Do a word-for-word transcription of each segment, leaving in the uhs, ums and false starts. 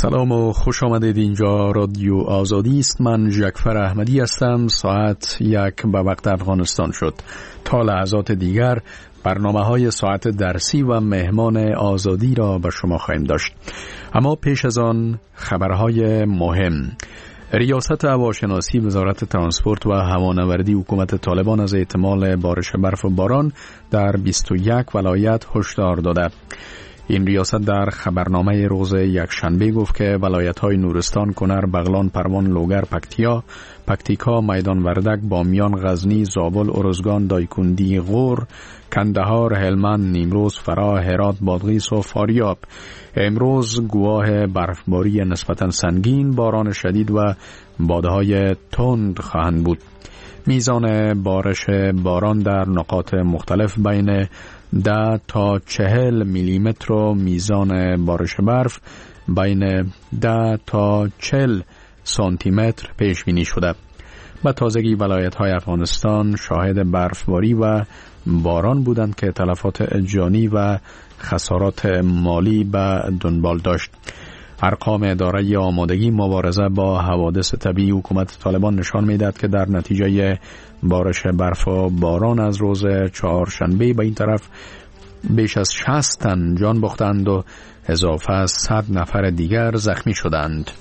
سلام و خوش آمدید. اینجا رادیو آزادی است. من جعفر احمدی هستم. ساعت یک به وقت افغانستان شد. تا لحظات دیگر برنامه های ساعت درسی و مهمان آزادی را به شما خواهیم داشت. اما پیش از آن خبرهای مهم. ریاست هواشناسی وزارت ترانسپورت و هوانوردی حکومت طالبان از احتمال بارش برف و باران در بیست و یک ولایت هشدار داده. این ریاست در خبرنامه روز یکشنبه گفت که ولایت‌های نورستان، کنر، بغلان، پروان، لوگر، پکتیا، پکتیکا، میدان وردک، بامیان، غزنی، زابل، ارزگان، دایکندی، غور، کندهار، هلمند، نیمروز، فراه، هرات، بادغیس و فاریاب امروز گواه برفباری نسبتاً سنگین، باران شدید و بادهای تند خواهند بود. میزان بارش باران در نقاط مختلف بین ده تا چهل میلیمتر و میزان بارش برف بین ده تا چهل سانتی متر پیش بینی شده. به تازگی ولایت های افغانستان شاهد برفباری و باران بودند که تلفات جانی و خسارات مالی به دنبال داشت. ارقام اداره آمادگی مبارزه با حوادث طبیعی حکومت طالبان نشان می‌دهد که در نتیجه بارش برف و باران از روز چهارشنبه به این طرف بیش از شصت تن جان باختند و اضافه از صد نفر دیگر زخمی شدند.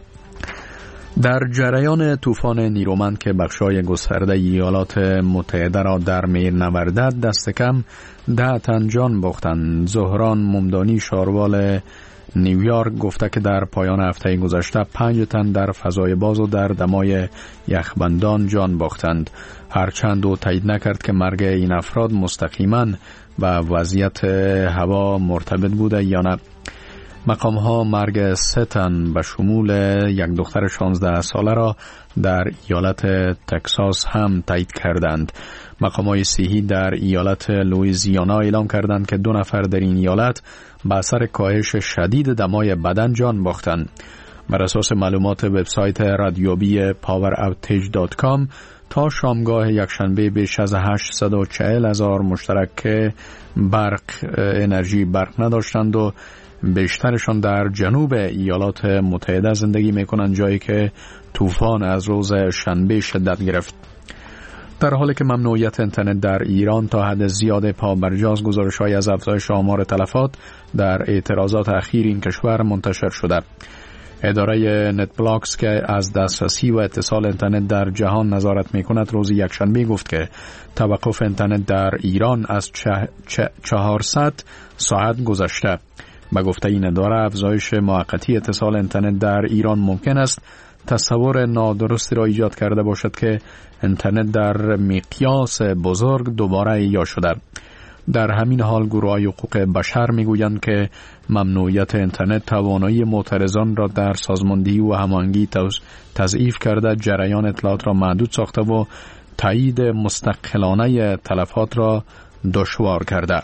در جریان طوفان نیرومند که بخشای گسترده ایالات متحده را در میل نوردد، دست کم ده تن جان باختند. زهران ممدانی، شاروال نیویورک، گفته که در پایان هفته گذشته پنج تن در فضای باز و در دمای یخبندان جان باختند. هرچند او تایید نکرد که مرگ این افراد مستقیما به وضعیت هوا مرتبط بوده یا نه. مقام ها مرگ سه تن به شمول یک دختر شانزده ساله را در ایالت تکساس هم تایید کردند. مقام های صحی در ایالت لوئیزیانا اعلام کردند که دو نفر در این ایالت به اثر کاهش شدید دمای بدن جان باختند. بر اساس معلومات وبسایت رادیویی پاور اوتیج دات کام تا شامگاه یکشنبه بیش از هشتصد و چهل هزار مشترک برق انرژی برق نداشتند و بیشترشان در جنوب ایالات متحده زندگی میکنند، جایی که طوفان از روز شنبه شدت گرفت. در حالی که ممنوعیت اینترنت در ایران تا حد زیاد پابرجاست، گزارش‌های از افزایش آمار تلفات در اعتراضات اخیر این کشور منتشر شده. اداره نت بلاکس که از دسترسی و اتصال اینترنت در جهان نظارت میکند روز یکشنبه گفت که توقف اینترنت در ایران از چه چه چهارصد ساعت گذشته. به گفته این اداره، افزایش موقتی اتصال اینترنت در ایران ممکن است تصور نادرستی را ایجاد کرده باشد که اینترنت در مقیاس بزرگ دوباره احیا شده. در همین حال گروه‌های حقوق بشر میگویند که ممنوعیت اینترنت توانایی معترضان را در سازماندهی و هماهنگی تضعیف کرده، جریان اطلاعات را محدود ساخته و تایید مستقلانه تلفات را دشوار کرده.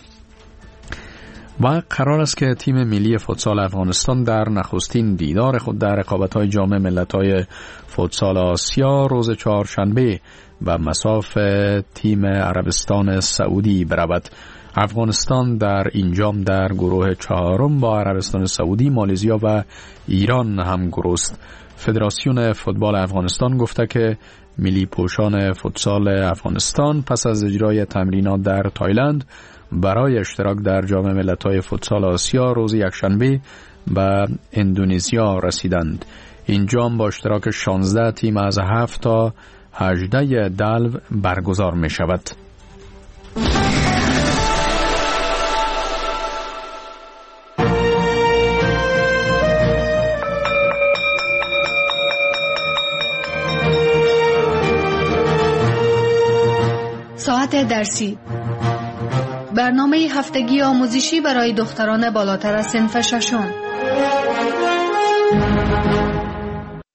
و قرار است که تیم ملی فوتسال افغانستان در نخستین دیدار خود در رقابت‌های جام ملت‌های فوتسال آسیا روز چهارشنبه و مصاف تیم عربستان سعودی برود. افغانستان در این جام در گروه چهارم با عربستان سعودی، مالزیا و ایران هم گروه است. فدراسیون فوتبال افغانستان گفته که ملی پوشان فوتسال افغانستان پس از اجرای تمرینات در تایلند برای اشتراک در جام ملت‌های فوتسال آسیا روز یکشنبه به اندونزیا رسیدند. این جام با اشتراک شانزده تیم از هفت تا هجده دلو برگزار می شود. ساعت درسی، برنامه هفتگی آموزشی برای دختران بالاتر از صنف ششم.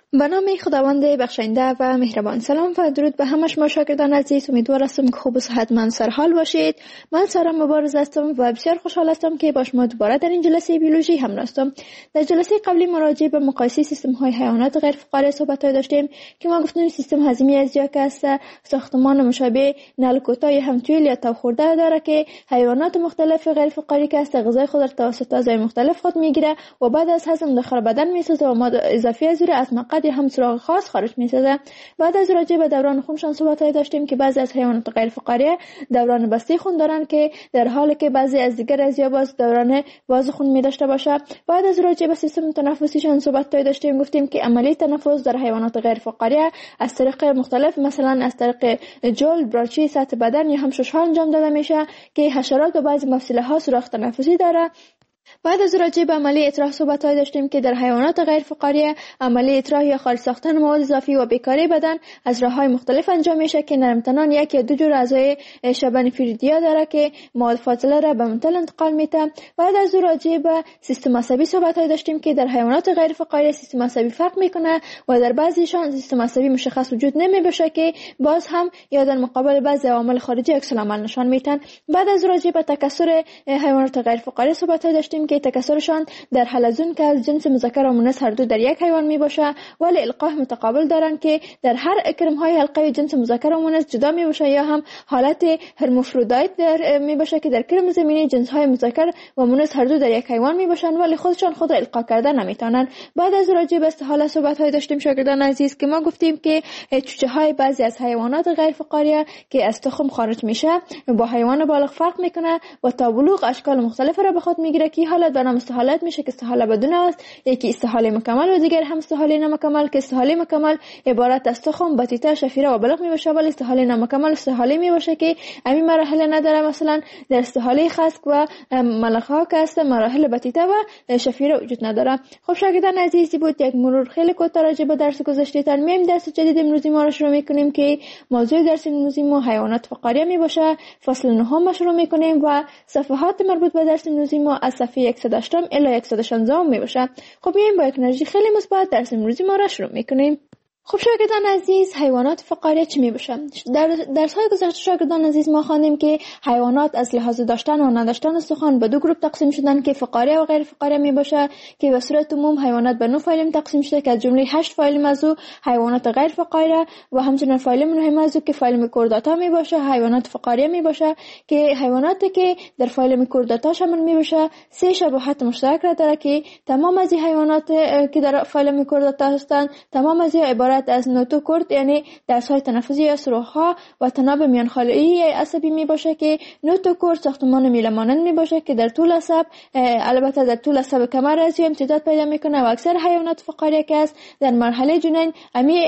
به نام خداوند بخشنده و مهربان. سلام و درود به همه شما شاگردان عزیز. امیدوار هستم که خوب و صحتمند سرحال باشید. من سارا مبارز هستم و بسیار خوشحال هستم که با شما دوباره در این جلسه بیولوژی همراه هستم. در جلسه قبلی مراجعه به مقایسه سیستم های حیوانات غیر فقاری صحبت داشتیم که ما گفتیم سیستم هضمی ازیا که است ساختمان مشابه نل کوتاه همتویل یا تاب خورده داره که حیوانات مختلف غیر فقاری که است غذای خود را توسط اعضای مختلف خود میگیره و بعد از هضم داخل بدن میسازه و ماده اضافی از از مقعد هم سراغ خاص خارج میسازه. بعد از راجع به دوران خونشان صحبت داشتیم که بعضی از حیوانات غیر فقاری دوران بسته خون دارن که در حالی که بعضی از دیگر ازیا باز دوران باز خون می داشته باشه. بعد از راجع به سیستم تنفسیشان صحبت داشتیم، گفتیم که عملیه تنفس در حیوانات غیر فقاری از طریق مختلف مثلا از طریق جلد، براچی، سطح بدن یا هم ششها انجام داده میشه که حشرات و بعضی مفصله ها سوراخ تنفسی داره. بعد از راجع به عملیه اطراح صحبت داشتیم که در حیوانات غیر فقاری عملیه اطراح یا خارج ساختن مواد اضافی و بیکاری بدن از راه‌های مختلف انجام میشه که نرمتنان یک یا دو جور اعضای شبن فریدیا داره که مواد فاضله را به منتل انتقال میده. بعد از راجع به سیستم عصبی صحبت داشتیم که در حیوانات غیر فقاری سیستم عصبی فرق میکنه و در بعضیشان سیستم عصبی مشخص وجود نمیباشه که باز هم یا در مقابل بعضی عوامل خارجی عکس العمل نشان میدن. بعد از راجع به تکثر حیوانات غیر فقاری صحبت داشتیم که تکثرشان در حلزون که از جنس مذکر و مؤنث هر دو در یک حیوان می باشه، ولی القاح متقابل دارن که در هر اکرم های حلقه جنس مذکر و مؤنث جدا می باشه، یا هم حالت هرمافرودیت در می باشه که در کرم زمینی جنس های مذکر و مؤنث هر دو در یک حیوان می باشن ولی خودشان خود را القاح کرده نمیتونن. بعد از راجع به استحاله صحبت های داشتیم شاگردان عزیز که ما گفتیم که چوچه های بعضی از حیوانات غیر فقاری که از تخم خارج میشه با حیوان بالغ فرق میکنه و تا بلوغ اشکال مختلف را به خود میگیره که حالت به نام استحالت میشه که استحاله بدون است، یکی استحاله مکمل و دیگر هم استحاله نامکمل که استحاله مکمل عبارت از تخم، بطیطه، شفیره و بلغ میباشه، ولی استحاله نامکمل استحاله میباشه که همین مراحل نداره. مثلا در استحاله خسک و ملخها که است مراحل بطیطه و شفیره وجود نداره. خب شاگردان عزیزی بود یک مرور خیلی کوتاه راجع به درس گذشته ترمیم درس جدید امروزی ما رو شروع میکنیم که موضوع درس امروزی ما حیوانات فقاری میباشه. فصل نهم شروع میکنیم و صفحات مربوط به درس امروزی ما از صفحه صد و هشت الی صد و شانزده می باشه. خب میایم با یک انرژی خیلی مثبت درس امروزی ما را شروع میکنیم. خب شاگردان عزیز، حیوانات فقاری چی می باشه؟ در درس های گذشته شاگردان عزیز ما خواندیم که حیوانات از لحاظ داشتن و نداشتن استخوان به دو گروه تقسیم شدن که فقاری و غیر فقاری می باشه که به صورت عموم حیوانات به نه فایلم تقسیم شده که از جمله هشت فایلم از او حیوانات غیر فقاری و همچنین فایلم مهم از او که فایلم کورداتا می باشه حیوانات فقاری می باشه که حیواناتی که در فایلم کورداتا شامل می باشه سه شباهت مشترک را داره که تمام از حیوانات که در فایلم کورداتا هستند تمام از عبارت از نوتوکورد یعنی دستهای تنفسی یا سوراخ‌ها و تناب میانخاله‌ای عصبی می باشه که نوتوکورد ساختمان میله مانند می باشه که در طول عصب البته در طول عصب کمر از امتداد پیدا میکنه و اکثر حیوانات فقاری که است در مرحله جنین امی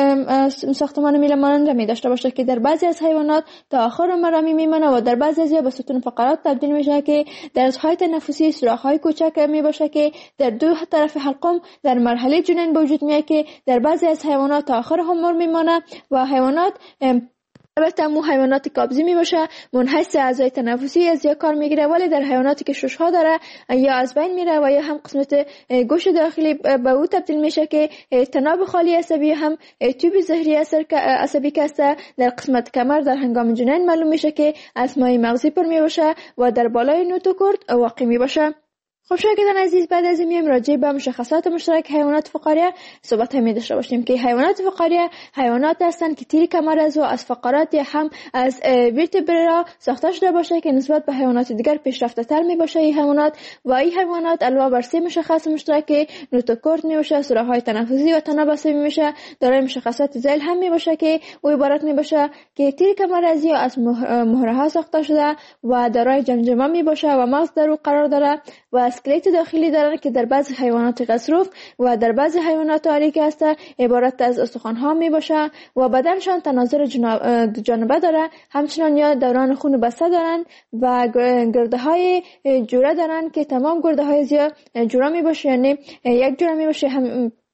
ساختمان میله مانند می داشته باشه که در بعضی از حیوانات تا آخر عمر می میمونه و در بعضی از به ستون فقرات تبدیل میشه که دستهای تنفسی سوراخ‌های کوچک می باشه که در دو طرف حلقم در مرحله جنین به وجود میاد که در بعضی از حیوانات تا آخر عمر میمانه و حیوانات البته مو حیواناتی قابضی می باشه منحصر اعضای تنفسی از یا کار میگیره، ولی در حیواناتی که ششها داره یا از بین میره و یا هم قسمت گوش داخلی به او تبدیل میشه که تناب خالی عصبی هم تیوب زهری عصبی که است در قسمت کمر در هنگام جنین معلوم میشه که از مایع مغزی پر می باشه و در بالای نوتوکورد واقع می باشه. خب شاگردان عزیز، بعد از این میایم راجع به مشخصات مشترک حیوانات فقاری صحبت می داشته باشیم که حیوانات فقاری حیوانات هستند که تیر کمر از و از فقرات یا هم از ورتبرا ساخته شده باشه که نسبت به حیوانات دیگر پیشرفته تر می باشه. این حیوانات و این حیوانات علاوه بر سه مشخص مشترک نوتوکورد می باشه، سوراخ‌های تنفسی و تناب عصبی می باشه، دارای مشخصات ذیل هم می باشه که او عبارت می باشه که تیر کمر از یا از مهره ها ساخته شده و دارای جمجمه می باشه و مغز در او قرار داره و اسکلت داخلی دارن که در بعضی حیوانات غضروف و در بعضی حیوانات آری که هست عبارت از استخوان‌ها می باشه و بدنشان تناظر جانبه داره، همچنان یا دوران خون بسته دارن و گرده های جوره دارن که تمام گرده های زیاد جوره می باشه، یعنی یک جوره می باشه هم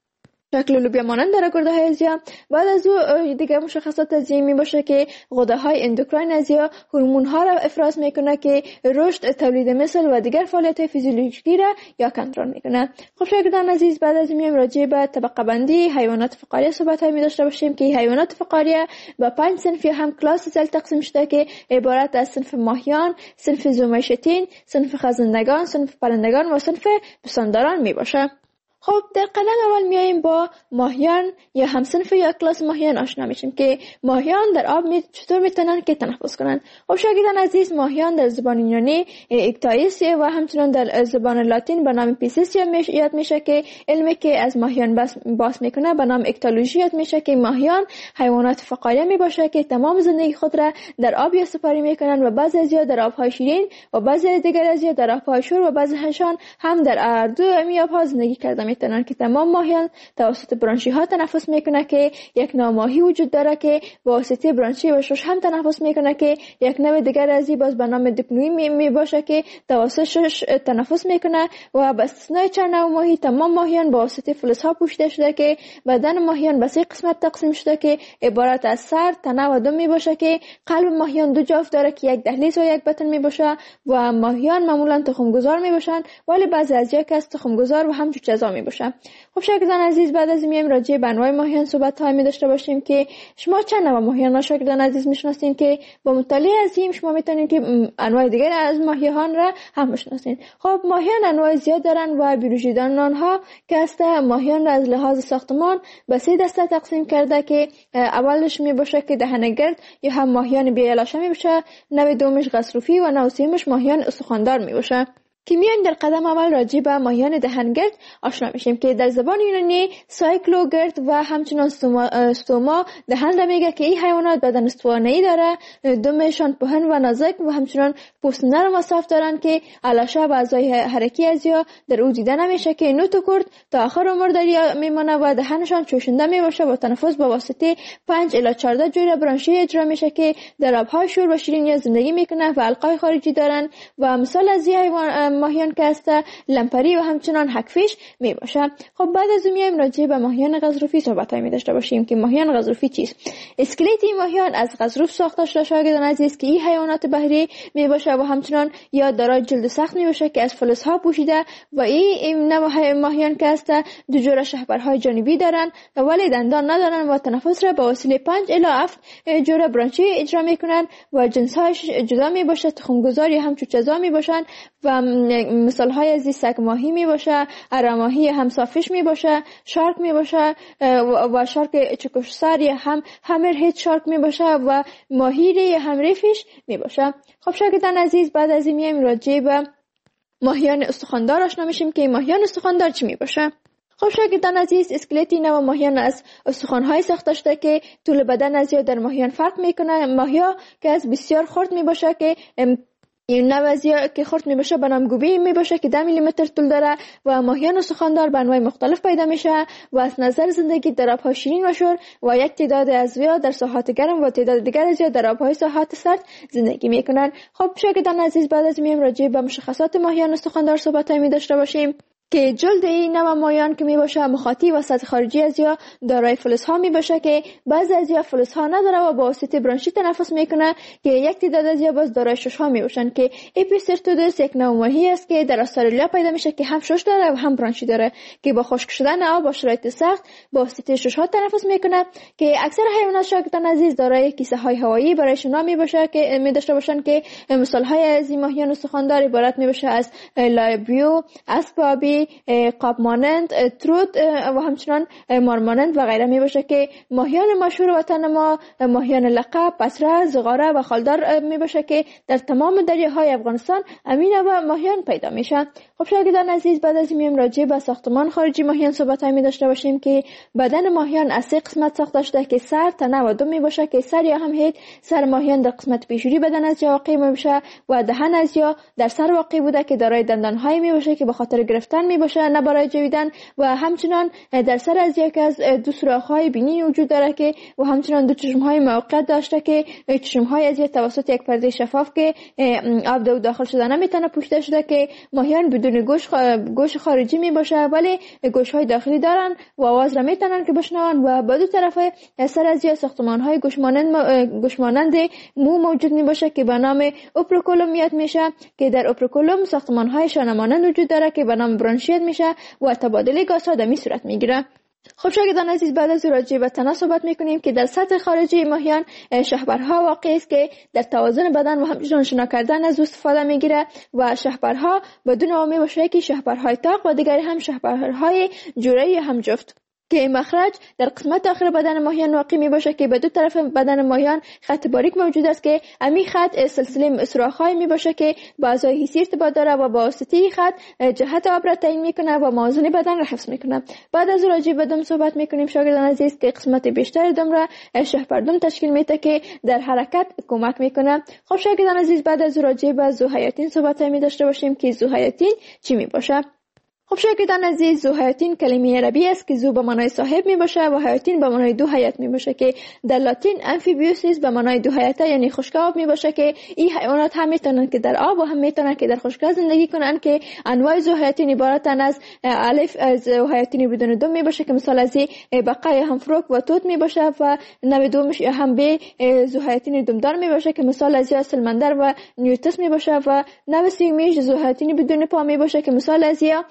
شکل لوبیا مانند در گرده های ازیا. بعد از او دیگه مشخصات ازیا می باشه که غده های اندوکراین ازیا هورمون ها را افراز میکنه که رشد، تولید مثل و دیگر فعالیت فیزیولوژیکی را یا کنترل میکنه. خب شاگردان عزیز، بعد از میام راجع به طبقه بندی حیوانات فقاریه صحبت های می داشته باشیم که حیوانات فقاریه به پنج صنف یا هم کلاس زل تقسیم شده که عبارت از صنف ماهیان، صنف زومشتین، صنف خزندگان، صنف پرندگان و صنف پستانداران می باشه. خب در قدم اول میاییم با ماهیان یا همصنف یا کلاس ماهیان آشنا میشیم که ماهیان در آب می چطور میتونن که تنفس کنن. خب شاگردان عزیز، ماهیان در زبان یونانی اکتایس و همچنین در زبان لاتین به نام پیسیس یاد میشه که علمی که از ماهیان بحث میکنه به نام اکتولوژی یاد میشه که ماهیان حیوانات فقاریه میباشه که تمام زندگی خود را در آب یا سپاری میکنن و بعضی ازیا در آبهای شیرین و بعضی دیگر ازیا در آبهای شور و بعضی هاشان هم در اردو امی آبها زندگی کرده میتونن که تمام ماهیان توسط برانشی ها تنفس میکنه که یک نوع ماهی وجود داره که با واسطه برانشی و شش هم تنفس میکنه که یک نوع دیگر ازی باز به نام دپنوی می, می باشه که توسط شش تنفس میکنه و به استثنای چند نوع ماهی تمام ماهیان با واسطه فلز ها پوشیده شده که بدن ماهیان به سه قسمت تقسیم شده که عبارت از سر، تنه و دم می باشه که قلب ماهیان دو جفت داره که یک دهلیز و یک بطن می باشه و ماهیان معمولا تخم گذار می باشن ولی بعضی از یک از تخم گذار و هم جزا می باشه. خب شاگردان عزیز، بعد از میایم راجع به انواع ماهیان صحبت ها می داشته باشیم که شما چند نوع ماهیان شاگردان عزیز میشناسین که با مطالعه از این شما میتونید که انواع دیگر از ماهیان را هم بشناسین. خب ماهیان انواع زیاد دارن و بیولوژی دانان ها که است ماهیان را از لحاظ ساختمان به سه دسته تقسیم کرده که اولش می باشه که دهنگرد یا هم ماهیان بیالاشه می باشه، نوع دومش غضروفی و نوع سومش ماهیان استخواندار می باشه. که میایم در قدم اول راجع به ماهیان دهنگرد آشنا میشیم که در زبان یونانی سایکلوگرد و همچنان ستوما دهنده میگه که این حیوانات بدن استوانه‌ای داره، دمشان پهن و نازک و همچنان پوست نرم و صاف دارن که الاشه و اعضای حرکی از یا در او دیده نمیشه که نوت کرد تا آخر عمر در میمانه و دهنشان چوشنده میباشه و تنفس با واسطه پنج الی چهارده جوره برانشی اجرا میشه که در آبهای شور و شیرین زندگی میکنه و حلقای خارجی دارن و مثال از حیوان ماهیان که است لمپری و همچنان حکفیش می باشه. خب بعد از اون میایم راجع به ماهیان غضروفی صحبت می داشته باشیم که ماهیان غضروفی چیست. اسکلت این ماهیان از غضروف ساخته شده شاگردان عزیز که این حیوانات بحری می باشه و همچنان یا دارای جلد سخت می باشه که از فلز ها پوشیده و این نوع ماهیان که است دو جوره شهپرهای جانبی دارن ولی دندان ندارن و تنفس را با وسیله پنج الی هفت جوره برانشی اجرا میکنن و جنس هایش جدا می باشه، تخم گذار یا هم چوچزا می باشن و مثال های از سگ ماهی می باشه، اره ماهی هم صافش می باشه، شارک می باشه و شارک چکشسر یا هم همر هیت شارک می باشه و ماهی یا هم ریفش می باشه. خب شاگردان عزیز، بعد از این میایم راجع به ماهیان استخواندار آشنا میشیم که ماهیان استخواندار چی می باشه. خب شاگردان عزیز، اسکلتی نوع ماهیان از استخوان‌های ساخته شده که طول بدن از یا در ماهیان فرق میکنه. ماهیا که از بسیار خرد می باشه که این نوازیا که خرد می باشه به نام گوبی می باشه که ده میلی متر طول داره و ماهیان استخواندار به انواع مختلف پیدا میشه و از نظر زندگی در آبهای شیرین و شور و یک تعداد از ویا در ساحات گرم و تعداد دیگر از ویا در آبهای ساحات سرد زندگی میکنن. خب شاگردان عزیز، بعد از میم راجع به مشخصات ماهیان استخواندار صحبت می داشته باشیم که جلد این نوع ماهیان که می باشه مخاطی و سطح خارجی از یا دارای فلز ها می باشه که بعضی از یا فلز ها نداره و با واسطه برانشی تنفس میکنه که یک تعداد از یا باز دارای شش ها می باشن که اپیسرتودوس یک نوع ماهی است که در استرالیا پیدا میشه که هم شش داره و هم برانشی داره که با خشک شدن آب با شرایط سخت با واسطه شش ها تنفس میکنه که اکثر حیوانات شاگردان عزیز دارای کیسه های هوایی برای شنا می باشه که می داشته باشن که مثال های از این ماهیان استخواندار عبارت می باشه از لایبیو، اسبابی، قاب مانند، تروت و همچنان مار مانند و غیره می باشه که ماهیان مشهور وطن ما ماهیان لقب، پسره، زغاره و خالدار می باشه که در تمام دریاهای افغانستان امین و ماهیان پیدا میشن. خب شاگردان عزیز، بعد از این راجع به ساختمان خارجی ماهیان صحبت می داشته باشیم که بدن ماهیان از سه قسمت ساخته شده که سر، تنه و دم می باشه که سر یا هم هیت سر ماهیان در قسمت پیشوری بدن از یا واقع می باشه و دهن از یا در سر واقع بوده که دارای دندان های می باشه که به خاطر گرفتن می باشه نه برای جویدن. و همچنان در سر از یک از دو سوراخ‌های بینی وجود داره که و همچنان دو چشم‌های موقت داشته که چشم‌های از یک توسط یک پرده شفاف که آب دو داخل شده نمیتونه پوشیده شده که ماهیان بدون گوش گوش خارجی می باشه ولی گوش‌های داخلی دارن و آواز را میتونن که بشنون. و با دو طرف سر از یک ساختمان‌های گوشمانند گوشمانند مو موجود می باشه که به نام اوپروکولوم یاد میشه که در اوپروکولوم ساختمان‌های شانه مانند وجود داره که به نام برانشیت میشه و تبادل گازها در می صورت میگیره. خب شاگردان عزیز، بعد از راجع به تنه صحبت میکنیم که در سطح خارجی ماهیان شهپرها واقع است که در توازن بدن و همچنان شنا کردن از استفاده میگیره و شهپرها بدون عامه باشه که شهپرهای تاق و دیگری هم شهپرهای جوره یا هم جفت که مخرج در قسمت آخر بدن ماهیان واقع می باشه که به دو طرف بدن ماهیان خط باریک موجود است که امی خط سلسله سوراخ‌های می باشه که با اعضای حسی ارتباط داره و با واسطه خط جهت آب را تعیین میکنه و موازنه بدن را حفظ میکنه. بعد از راجع به دم صحبت میکنیم شاگردان عزیز که قسمت بیشتر دم را شهپردم تشکیل میده که در حرکت کمک میکنه. خب شاگردان عزیز، بعد از راجع به ذوحیاتین صحبت می داشته باشیم که ذوحیاتین چی می باشه. خب شاگردان عزیز، ذوحیاتین کلمه عربی است که ذو به معنای صاحب می باشه و حیاتین به معنای دو حیات می باشه که در لاتین امفیبیوسیس به معنای دو حیاته یعنی خشک‌آب می باشه که این حیوانات هم میتونن که در آب و هم میتونن که در خشک‌آب زندگی کنن که انواع ذوحیاتین عبارتن از الف از ذوحیاتین بدون دم می باشه که مثال از بقای هم فروک و توت می باشه و نوع دومش هم به ذوحیاتین دمدار می باشه که مثال از یا سلمندر و نیوتس می باشه و نوع سومیش ذوحیاتین بدون پا می باشه که مثال از یا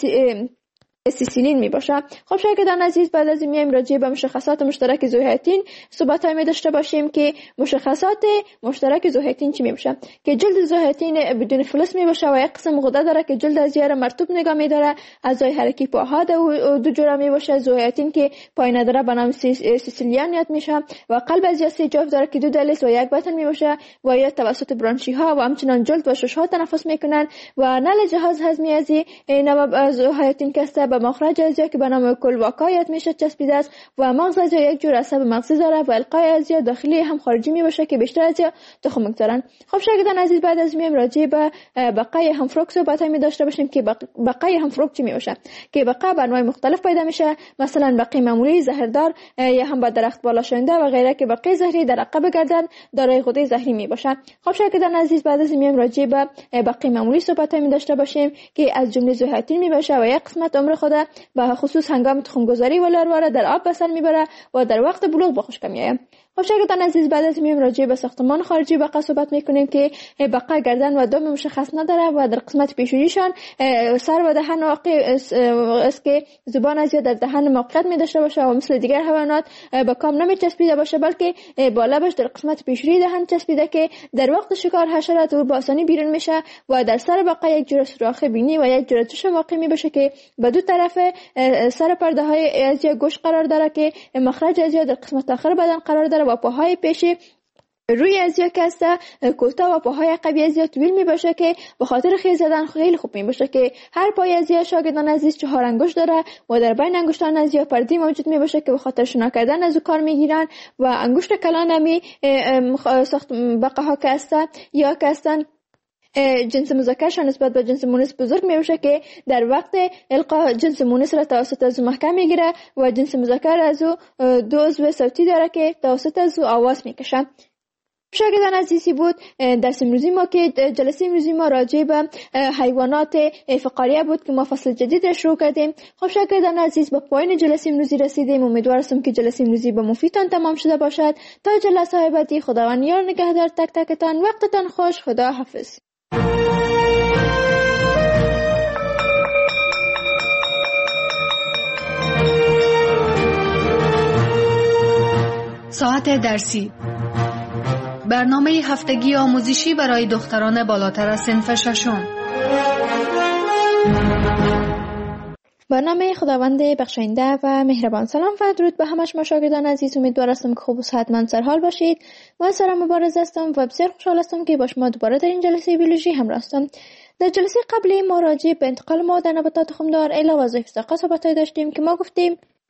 سیسیلین می باشه. خب شاگردان عزیز، بعد از این میایم راجع به مشخصات مشترک ذوحیاتین صحبت می داشته باشیم که مشخصات مشترک ذوحیاتین چی می باشه که جلد ذوحیاتین بدون فلس می باشه و یک قسم غده داره که جلد از یاره مرطوب نگاه می داره. اعضای حرکی پاها دو جوره می باشه. ذوحیاتین که پای نداره به نام سیسیلیان یاد میشه و قلب از سه جفت داره که دو دلیس و یک بطن می باشه و یا توسط برانشی ها و همچنان جلد و شش ها تنفس میکنن و نل جهاز هضمی از نوع ذوحیاتین که به مخرج از که به نام کلواکایت میشه چسبیده است و مغز از یک جور عصب مغزی داره و القای از داخلی هم خارجی می باشه که بیشتر از تخم میگذارن. خب شاگردان عزیز، بعد از میم راجع به بقای هم فروک صحبت می داشته باشیم که بقای هم فروک چی می باشه که بقا به انواع مختلف پیدا میشه، مثلا بقای معمولی زهردار یا هم با درخت بالا شونده و غیره که بقای زهری در عقب گردن دارای غده زهری می باشه. خب شاگردان عزیز، بعد از میم راجع به بقای معمولی صحبت می داشته باشیم که از جمله ذوحیاتین می باشه و یک قسمت عمر خود به خصوص هنگام تخم گذاری و لارواره در آب به سر میبره و در وقت بلوغ به خشک میآید. خب شاگردان عزیز، بعد از میم راجع به ساختمان خارجی بقا صحبت میکنیم که بقا گردن و دم مشخص نداره و در قسمت پیشونیشان سر و دهن واقع است که زبان از در دهن موقعیت می داشته باشه و مثل دیگر حیوانات به کام نمی چسبیده باشه بلکه با لبش در قسمت پیشونی دهن چسبیده که در وقت شکار حشرات او با آسانی بیرون میشه و در سر بقا یک جور سوراخ بینی و یک جور چشم واقع می باشه که به دو طرف سر پرده های از گوش قرار داره که مخرج از در قسمت آخر بدن قرار داره و پاهای پیشی روی ازیا کسته کوتاه و پاهای قوی ازیا طویل می باشه که به خاطر خیز زدن خیلی خوب می باشه که هر پای ازیا شاگردان عزیز چهار انگشت داره و در بین انگشتان ازیا پردی موجود می باشه که به خاطر شنا کردن از او کار می گیرن و انگشت کلان همی ساخت بقه ها کسته یا کستن جنس مذکرشان نسبت به جنس مونس بزرگ می باشه که در وقت القا جنس مونس را توسط از محکم می گیره و جنس مذکر از او دو عضو صوتی داره که توسط از او آواز می کشه. شاگردان عزیزی بود درس امروزی ما که جلسه امروزی ما راجع به حیوانات فقاریه بود که ما فصل جدید را شروع کردیم. خب شاگردان عزیز، به پایان جلسه امروزی رسیدیم. امیدوارم که جلسه امروزی به مفیدتان تمام شده باشد. تا جلسه های بعدی خداوند یار نگهدار تک تکتان. وقتتان خوش. خدا حافظ. ساعت درسی، برنامه هفتگی آموزشی برای دختران بالاتر از صنف ششم. برنامه خداوند بخشاینده و مهربان. سلام و درود به همه شما شاگردان عزیز. امیدوارم که خوب و صحتمند سرحال باشید. من سارا مبارز هستم و بسیار خوشحال هستم که با شما دوباره در این جلسه بیولوژی همراه هستم. در جلسه قبلی ما راجع به انتقال مواد نباتات تخمدار الی وظایف ساقه صحبت داشتیم که ما گفتیم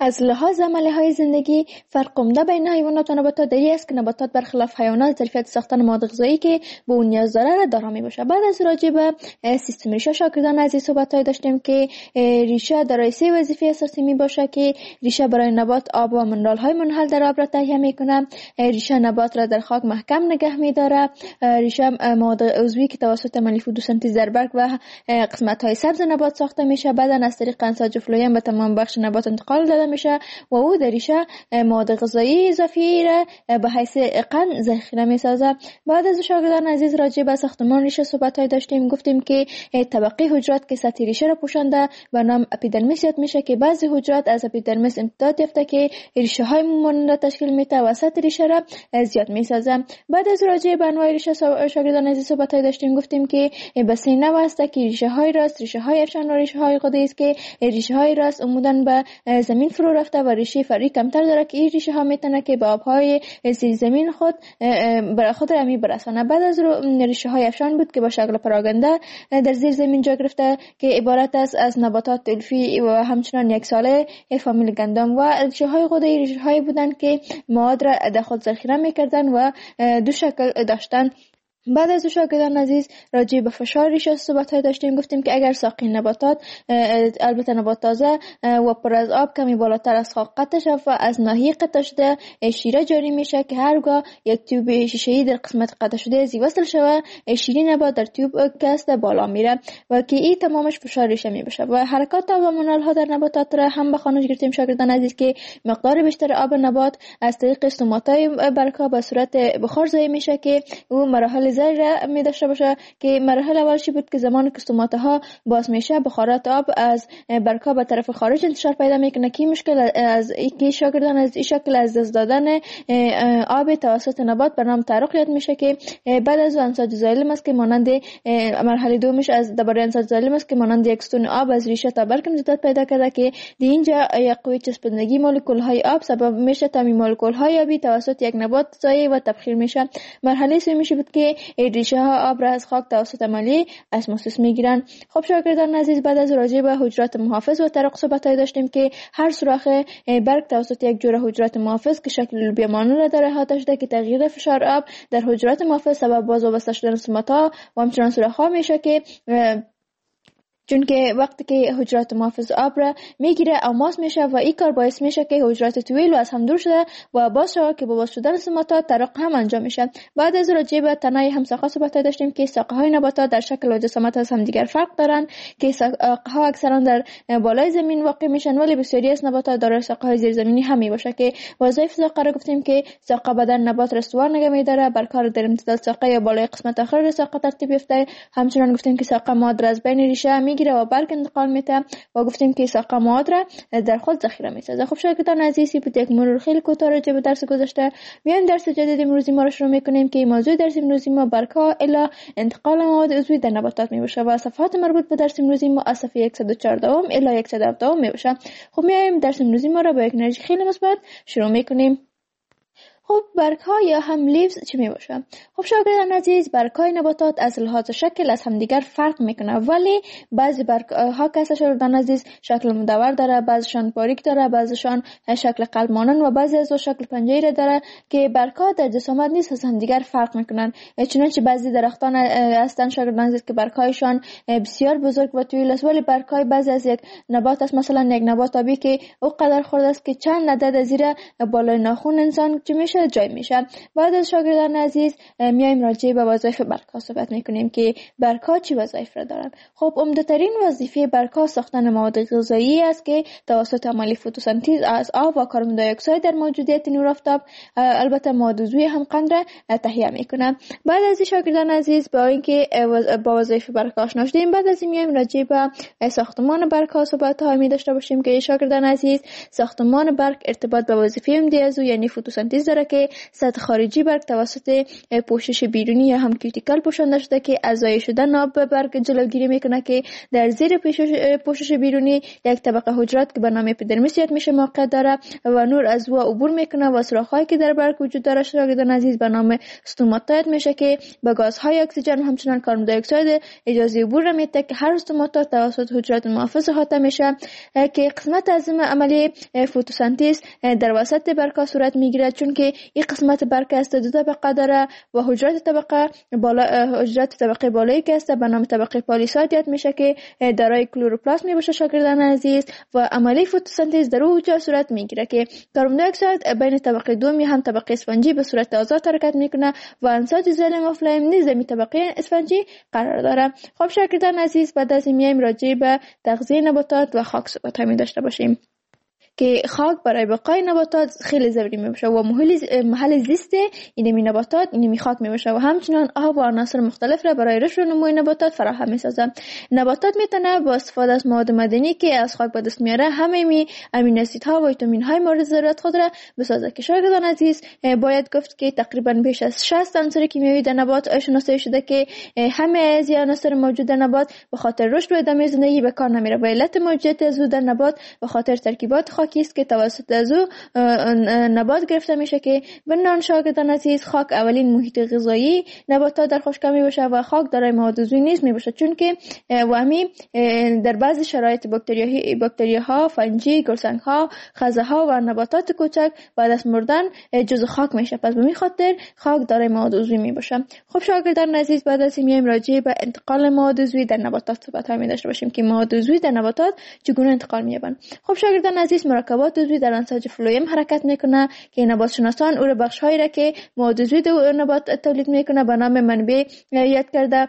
از لحاظ عمله های زندگی فرق عمده بین حیوانات و نباتات در این است که نباتات برخلاف حیوانات ظرفیت ساختن مواد غذایی که به اون نیاز داره را دارا میباشه. بعد از راجع به سیستم ریشه شاگردان عزیز صحبت داشتیم که ریشه دارای سه وظیفه اساسی میباشه که ریشه برای نبات آب و منرال های منحل در آب را تهیه میکنه، ریشه نبات را در خاک محکم نگه میداره، ریشه مواد عضوی که توسط عملیه فتوسنتز در برگ و قسمت های سبز نبات ساخته میشه بعد از طریق انساج فلویم به تمام بخش نبات انتقال داده میشه و او در ریشه مواد غذایی اضافی را به حیث قند ذخیره میسازه. بعد از شاگردان عزیز راجع به ساختمان ریشه صحبت های داشتیم، گفتیم که طبقه حجرات که سطح ریشه را پوشانده به نام اپیدرمیس یاد میشه که بعضی حجرات از اپیدرمیس امتداد یافته که ریشه های مانند را تشکیل میده و سطح ریشه را زیاد میسازه. بعد از راجع به انواع ریشه شاگردان عزیز صحبت های داشتیم، گفتیم که به سه نوع است که ریشه های راست، ریشه های افشان و ریشه های غده‌ای است که ریشه های راست عموداً به زمین فرو رفته و ریشه فرعی کمتر داره که این ریشه ها میتونه که به آبهای زیر زمین خود برای خود را می برسانه. بعد از ریشه های افشان بود که با شکل پراگنده در زیر زمین جا گرفته که عبارت است از نباتات علفی و همچنان یک ساله فامیل گندم، و ریشه های غده‌ای ریشه هایی بودند که مواد را در خود ذخیره میکردن و دو شکل داشتن. بعد از شاگردان عزیز راجع به فشار ریشه صحبت های داشتیم، گفتیم که اگر ساقی نباتات البته نبات تازه و پر از آب کمی بالاتر از خاک قطع شد و از ناحیه قطع شده شیره جاری میشه که هرگاه یک تیوب شیشه‌ای در قسمت قطع شده زی وصل شود شیره نبات در تیوب کست بالا میره و که این تمامش فشار ریشه میبشه و حرکات آب و منرال ها در نباتات را هم به خانش گرفتیم شاگردان عزیز که مقدار بیشتر آب نبات از طریق استوماتای برگ‌ها به صورت بخار ضایع میشه که او مراحل زیر را می داشته باشه که مراحل اولشی بود که زمان که استوماته ها باز میشه بخارات آب از برگ‌ها به طرف خارج انتشار پیدا میکنه که مشکل از اینکه شاگردان از این شکل از دست دادن آب توسط نبات به نام تعرق یاد میشه که بعد از انساج زایلم است که مانند مرحله دومش از درباره انساج زایلم است که مانند یک ستون آب از ریشه تا برگ امتداد پیدا کرده که در اینجا یک قوه چسبندگی مولکول های آب سبب میشه تا می مولکول های آبی توسط یک نبات ضایع و تبخیر میشه. مرحله سومی بود که ریشه ها آب را از خاک توسط عملیه اسموسیس میگیرن. خب شاگردان عزیز بعد از راجع به حجرات محافظ و طرق صحبت داشتیم که هر سوراخ برگ توسط یک جوره حجرات محافظ که شکل لوبیا مانند را داره احاطه شده که تغییر فشار آب در حجرات محافظ سبب باز و بسته شدن استوماتا و همچنان سوراخ ها میشه که چون که وقتی که حجرات محافظ آب را میگیره او ماس میشه و این کار باعث میشه که حجرات طویل و از هم دور شده و باز شود که با باز شدن استوماتا طرق هم انجام میشه. بعد از راجع به تنه همساقه صحبت داشتیم که ساقه های نباتات در شکل و جسامت از هم دیگر فرق دارن که ساقه ها اکثرا در بالای زمین واقع میشن ولی بسیاری از نباتات دارای ساقه های زیر زمینی هم میباشه که وظایف ساقه را گفتیم که ساقه بدن نبات را استوار نگه میداره، برکار در امتداد ساقه یا بالای قسمت آخر ساقه ترتیب یافته. همچنان گفتیم که ساقه مواد را از بین ریشه میگیره و برگ انتقال میده و گفتیم که ساقه مواد را در خود ذخیره میسازه. خب شاگردان عزیزی بود یک مرور خیلی کوتاه راجع به درس گذشته. میایم درس جدید امروزی ما رو شروع میکنیم که موضوع درس امروزی ما برگ‌ها الی انتقال مواد عضوی در نباتات میباشه و صفحات مربوط به درس امروزی ما از صفحه صد و چهارده الی صد و هفده میباشه. خب میایم درس امروزی ما رو با یک انرژی خیلی مثبت شروع میکنیم. خب برگ‌ها یا هم لیوز چی میباشه؟ خب شاگردان عزیز برگ‌های نباتات از لحاظ شکل از همدیگر فرق میکنه ولی بعضی برگ‌ها که شاگردان عزیز شکل مدور داره، بعضیشان باریک داره، بعضیشان شکل قلب مانند و بعضی از شکل پنجره داره که برگ‌ها در جسامت نیست از همدیگر فرق میکنن. چنانچه بعضی درختان هستن شاگردان عزیز که برگ‌هایشان بسیار بزرگ و طویل است ولی برگ‌های بعضی از یک نبات است، مثلا یک نبات آبی که او قدر خرد است که چند عدد زیر بالای ناخن انسان چه میشه جای میشه. بعد از شاگردان عزیز میایم راجع به وظایف برگ‌ها صحبت میکنیم که برگ‌ها چی وظایف را دارن. خب عمده‌ترین وظیفه برگ‌ها ساختن مواد غذایی است که توسط عملیه فتوسنتز از آب و کربن دی اکساید در موجودیت نور آفتاب البته مواد عضوی هم قند را تهیه میکنه. بعد از شاگردان عزیز با اینکه با وظایف برگ‌ها آشنا شدیم بعد از میایم راجع به ساختمان برگ‌ها صحبت ها می داشته باشیم که شاگردان عزیز ساختمان برگ ارتباط به وظیفه امتیازی یعنی فتوسنتز داره که سطح خارجی برگ توسط پوشش بیرونی یا هم کیوتیکل پوشانده شده که از ضایع شدن آب به برگ جلوگیری میکنه که در زیر پوشش بیرونی یک طبقه حجرات که به نام اپیدرمیس یاد میشه موقعیت داره و نور از او عبور میکنه و سوراخ‌هایی که در برگ وجود داره شاگردان عزیز به نام استوماتا یاد میشه که به گازهای اکسیژن و همچنان کربن دی اکساید اجازه عبور میده که هر استوماتا توسط حجرات محافظ احاطه میشه که قسمت از عملیه فتوسنتز در وسط برگ صورت میگیره، چون که این قسمت برگ است دو طبقه داره و حجرات طبقه بالا حجرات طبقه بالایی که است به نام طبقه پالیساید یاد میشه که دارای کلروپلاست میباشه شاگردان عزیز و عملیه فتوسنتز در اونجا صورت میگیره که کربن دی اکساید بین طبقه دومی هم طبقه اسفنجی به صورت آزاد حرکت میکنه و انساج زلم و فلیم نیز می طبقه اسفنجی قرار داره. خب شاگردان عزیز بعد از این میایم راجع به تغذیه نباتات و خاک صحبت می داشته باشیم که خاک برای بقای نباتات خیلی ضروری میشه و محل محل زیست این نباتات این خاک میشه و همچنین آب و عناصر مختلف را برای رشد و نمو نباتات فراهم میسازه. نباتات میتونه با استفاده از مواد معدنی که از خاک به دست میاره همه می امینو اسیدها و ویتامین های مورد ضرورت خود را بسازه که شاگردان عزیز باید گفت که تقریبا بیش از شصت عنصر کیمیایی در نبات شناسایی شده که همه از این عناصر موجود در نبات به خاطر رشد و ادامه زندگی به کار نمیره و علت موجودیت از در نبات به خاطر ترکیبات خاکی است که توسط از او نبات گرفته میشه که بنان شاگردان عزیز خاک اولین محیط غذایی نباتات در خشکی میباشه و خاک دارای مواد عضوی نیست میباشه، چون که وامی در بعضی شرایط باکتریاها باکتریاها فنجی گرسنگ‌ها خزه‌ها و نباتات کوچک بعد از مردن جزء خاک میشه، پس به این خاطر خاک دارای مواد عضوی میباشه. خب شاگردان عزیز بعد از این میایم راجع به انتقال مواد عضوی در نباتات صحبت می داشته باشیم که مواد عضوی در نباتات چگونه انتقال مییابند. خب شاگردان عزیز مرکبات عضوی در انساج فلویم حرکت میکنه که نبات شناسان او را بخش‌هایی را که مواد عضوی در نبات تولید میکنه به نام منبع یاد کرده.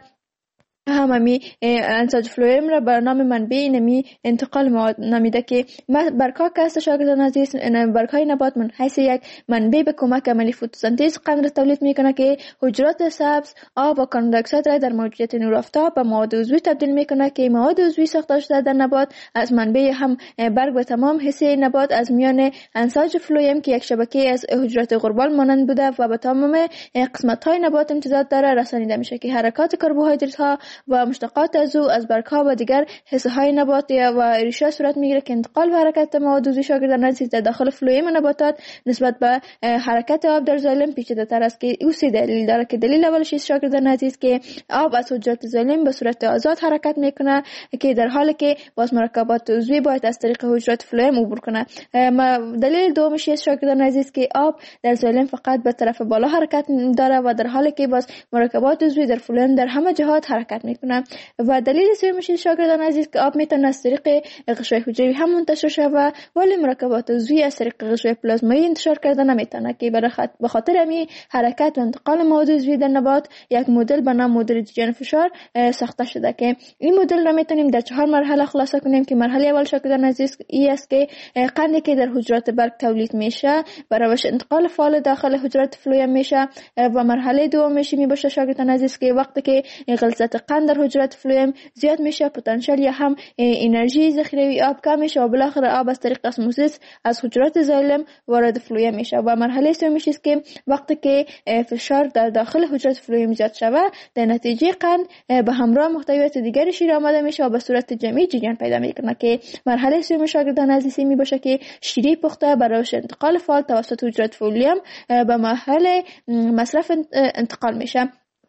هممی انساج فلویم را به نام منبع نمی انتقال مواد نامیده که برگ‌ها که است شاگردان عزیز برگ‌های نبات من حیث یک منبع به کمک عملی فتوسنتز قند را تولید میکنه که حجرات سبز آب و کربن دی اکساید را در موجودیت نور آفتاب به مواد عضوی تبدیل میکنه که مواد عضوی ساخته شده در نبات از منبع هم برگ و تمام حصه نبات از میان انساج فلویم که یک شبکه از حجرات غربال مانند بوده و به تمام قسمت‌های نبات امتداد داره رسانیده میشه که حرکات کربوهیدرات ها و مشتقات از او از برگ‌ها و دیگر حصه های نبات و ریشه صورت میگیره که انتقال و حرکت مواد عضوی شاگردان عزیز در داخل فلویم نباتات نسبت به حرکت آب در زایلم پیچیده تر است که او سه دلیل داره که دلیل اولش است شاگردان عزیز که آب از حجرات زایلم به صورت آزاد حرکت میکنه که در حالی که باز مرکبات عضوی باید از طریق حجرات فلویم عبور کنه. دلیل دومش است شاگردان عزیز که آب در زایلم فقط به طرف بالا حرکت داره و در حالی که باز مرکبات عضوی در فلویم در همه جهات حرکت میکنه. و دلیل سومش شاگردان عزیز که آب میتونه از طریق غشای حجروی هم منتشر شود ولی مرکبات عضوی از طریق غشای پلازمایی انتشار کرده نمیتونه که به خاطر همین حرکت و انتقال مواد عضوی در نبات یک مدل به نام مدل دیجان فشار ساخته شده که این مدل را میتونیم در چهار مرحله خلاصه کنیم که مرحله اول شاگردان عزیز ای است که قندی که در حجرات برگ تولید میشه بر روش انتقال فعال داخل حجرات فلویم میشه و مرحله دومش می باشه شاگردان عزیز که وقتی که غلظت قند در حجرات فلویم زیاد میشه پتانسیل یا هم انرژی ذخیره آب کم میشه و بالاخره آب از طریق اسموزیس از حجرات زایلم وارد فلویم میشه و مرحله سومش است که وقتی که فشار در داخل حجرات فلویم زیاد شوه در نتیجه قند به همراه محتویات دیگری شیر آماده میشه و به صورت جمعی جریان پیدا میکنه که مرحله سوم شاگردان عزیزی می باشه که شیری پخته برای انتقال فعال توسط حجرات فلویم به مرحله مصرف انتقال میشه.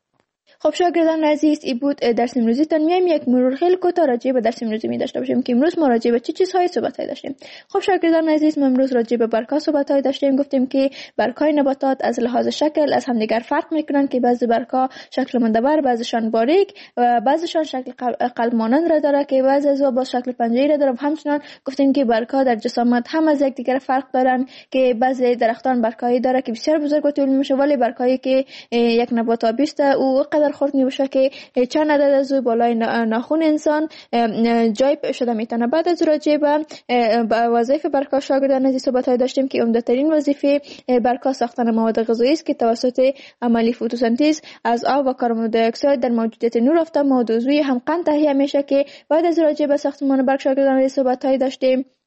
خب شاگردان عزیز این بود درس امروزی تان میایم یک مرور خیلی کوتاه راجع به درس امروزی می داشته باشیم که امروز ما راجع به چه چیزهایی صحبت داشتیم. خب شاگردان عزیز ما امروز راجع به برگ‌ها صحبت داشتیم، گفتیم که برگ‌های نباتات از لحاظ شکل از همدیگر فرق میکنن که بعضی برگ‌ها شکل مندبر، بعضیشان باریک و بعضیشان شکل قلب مانند را داره که بعضی از با شکل پنجه‌ای را داره و همچنین گفتیم که برگ‌ها در جسامت هم از یکدیگر فرق دارن که بعضی درختان برگ‌هایی داره که بسیار بزرگ و طولانی میشه ولی برگ‌هایی که یک نبات آبی است او قدر خرد میشه که چند عدد از بالای ناخن انسان جای شده میتونه. بعد از راجع به وظایف برگ‌ها شاگردان عزیز صحبت داشتیم که عمده‌ترین وظیفه برگ‌ها ساختن مواد غذایی است که توسط عملی فتوسنتز از آب و کربن دی اکساید در موجودیت نور آفتاب مواد عضوی هم قند تهیه میشه که بعد از راجع به ساختمان برگ شاگردان عزیز صحبت داشتیم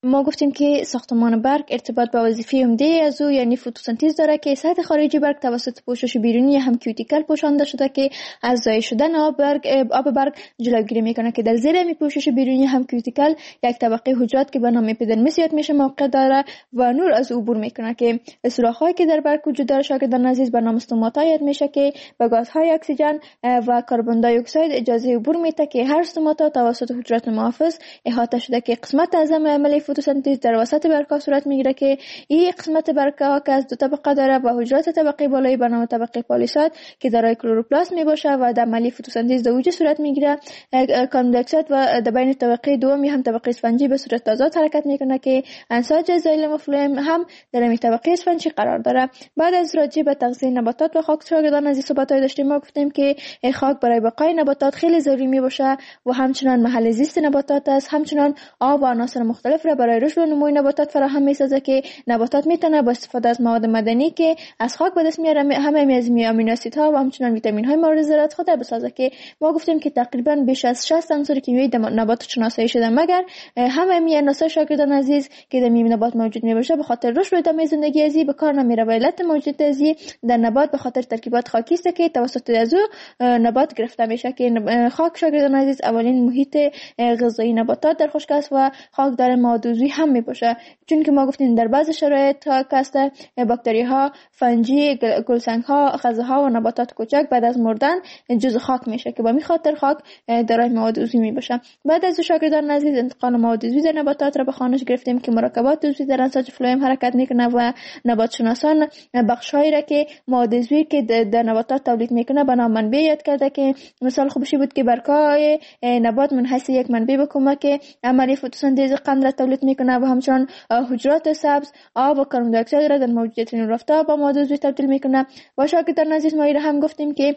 ما گفتیم که ساختمان برگ ارتباط با وظیفه عمده از او یعنی فتوسنتز داره که سطح خارجی برگ توسط پوشش بیرونی هم کیوتیکل پوشانده شده که از ضایع شدن آب برگ آب برگ جلوگیری میکنه که در زیر می پوشش بیرونی هم کیوتیکل یک طبقه حجرات که به نام اپیدرمیس یاد میشه موقع داره و نور از او عبور میکنه که سوراخ‌هایی که در برگ وجود داره شاگردان عزیز به نام استوماتا یاد میشه که به گازهای اکسیژن و کربن دی اکساید اجازه عبور میده که هر استوماتا توسط حجرات محافظ احاطه شده که قسمت اعظم عملی فتوسنتز در وسط برگ‌ها صورت میگیره که این قسمت برگ‌ها که از دو طبقه داره و حجرات طبقه بالایی به نام طبقه پالیساد که دارای کلروپلاست میباشه و در عملی فتوسنتز در اوج صورت میگیره. کاربن دی اکساید و در بین طبقه دومی هم طبقه اسفنجی به صورت آزاد حرکت میکنه که انساج زایلم و فلوئم هم در این طبقه اسفنجی قرار داره. بعد از راجع به تغذیه نباتات و خاک شاگردان از این صحبت‌های داشتیم. ما گفتیم که خاک برای بقای نباتات خیلی ضروری میباشه و همچنان محل زیست نباتات است. همچنان آب و عناصر مختلف را برای رشد و نمو نباتات فراهم میسازه که نباتات میتونه با استفاده از مواد معدنی که از خاک به دست میاره همه از امینو اسیدها و همچنان ویتامین های مورد ضرورت خود بسازه که ما گفتیم که تقریبا بیش از شصت عنصر کیمیایی در نبات شناسایی شده مگر همه می عناصر شاگردان عزیز که در میوه نبات موجود میباشه به خاطر رشد و ادامه زندگی ازی به کار نمیره و علت موجود ازی در نبات به خاطر ترکیبات خاکی است که توسط از نبات گرفته میشه که خاک شاگردان عزیز اولین محیط غذایی نباتات در خشک است و خاک در مواد عضوی هم میباشه چون که ما گفتیم در بعضی شرایط کاست باکتری ها فنجی گلسنگ ها خزه ها و نباتات کوچک بعد از مردن جزء خاک میشه که با می خاطر خاک دارای مواد عضوی میباشه. بعد از شاگردان عزیز انتقال مواد عضوی در نباتات را به خوانش گرفتیم که مرکبات عضوی در انساج فلوئم حرکت میکنه و نبات شناسان بخشایی را که مواد عضوی که در نباتات تولید میکنه به نام منبع یاد کرده که مثال خوبشی بود که برگ‌های نبات من حیث یک منبع به کمک عملی فتوسنتز قند را تولید میکنه و همچنان حجرات سبز آب و کربن دی اکساید را در موجودیت نور آفتاب با مواد عضوی تبدیل میکنه. و شاگردان عزیز ما هم گفتیم که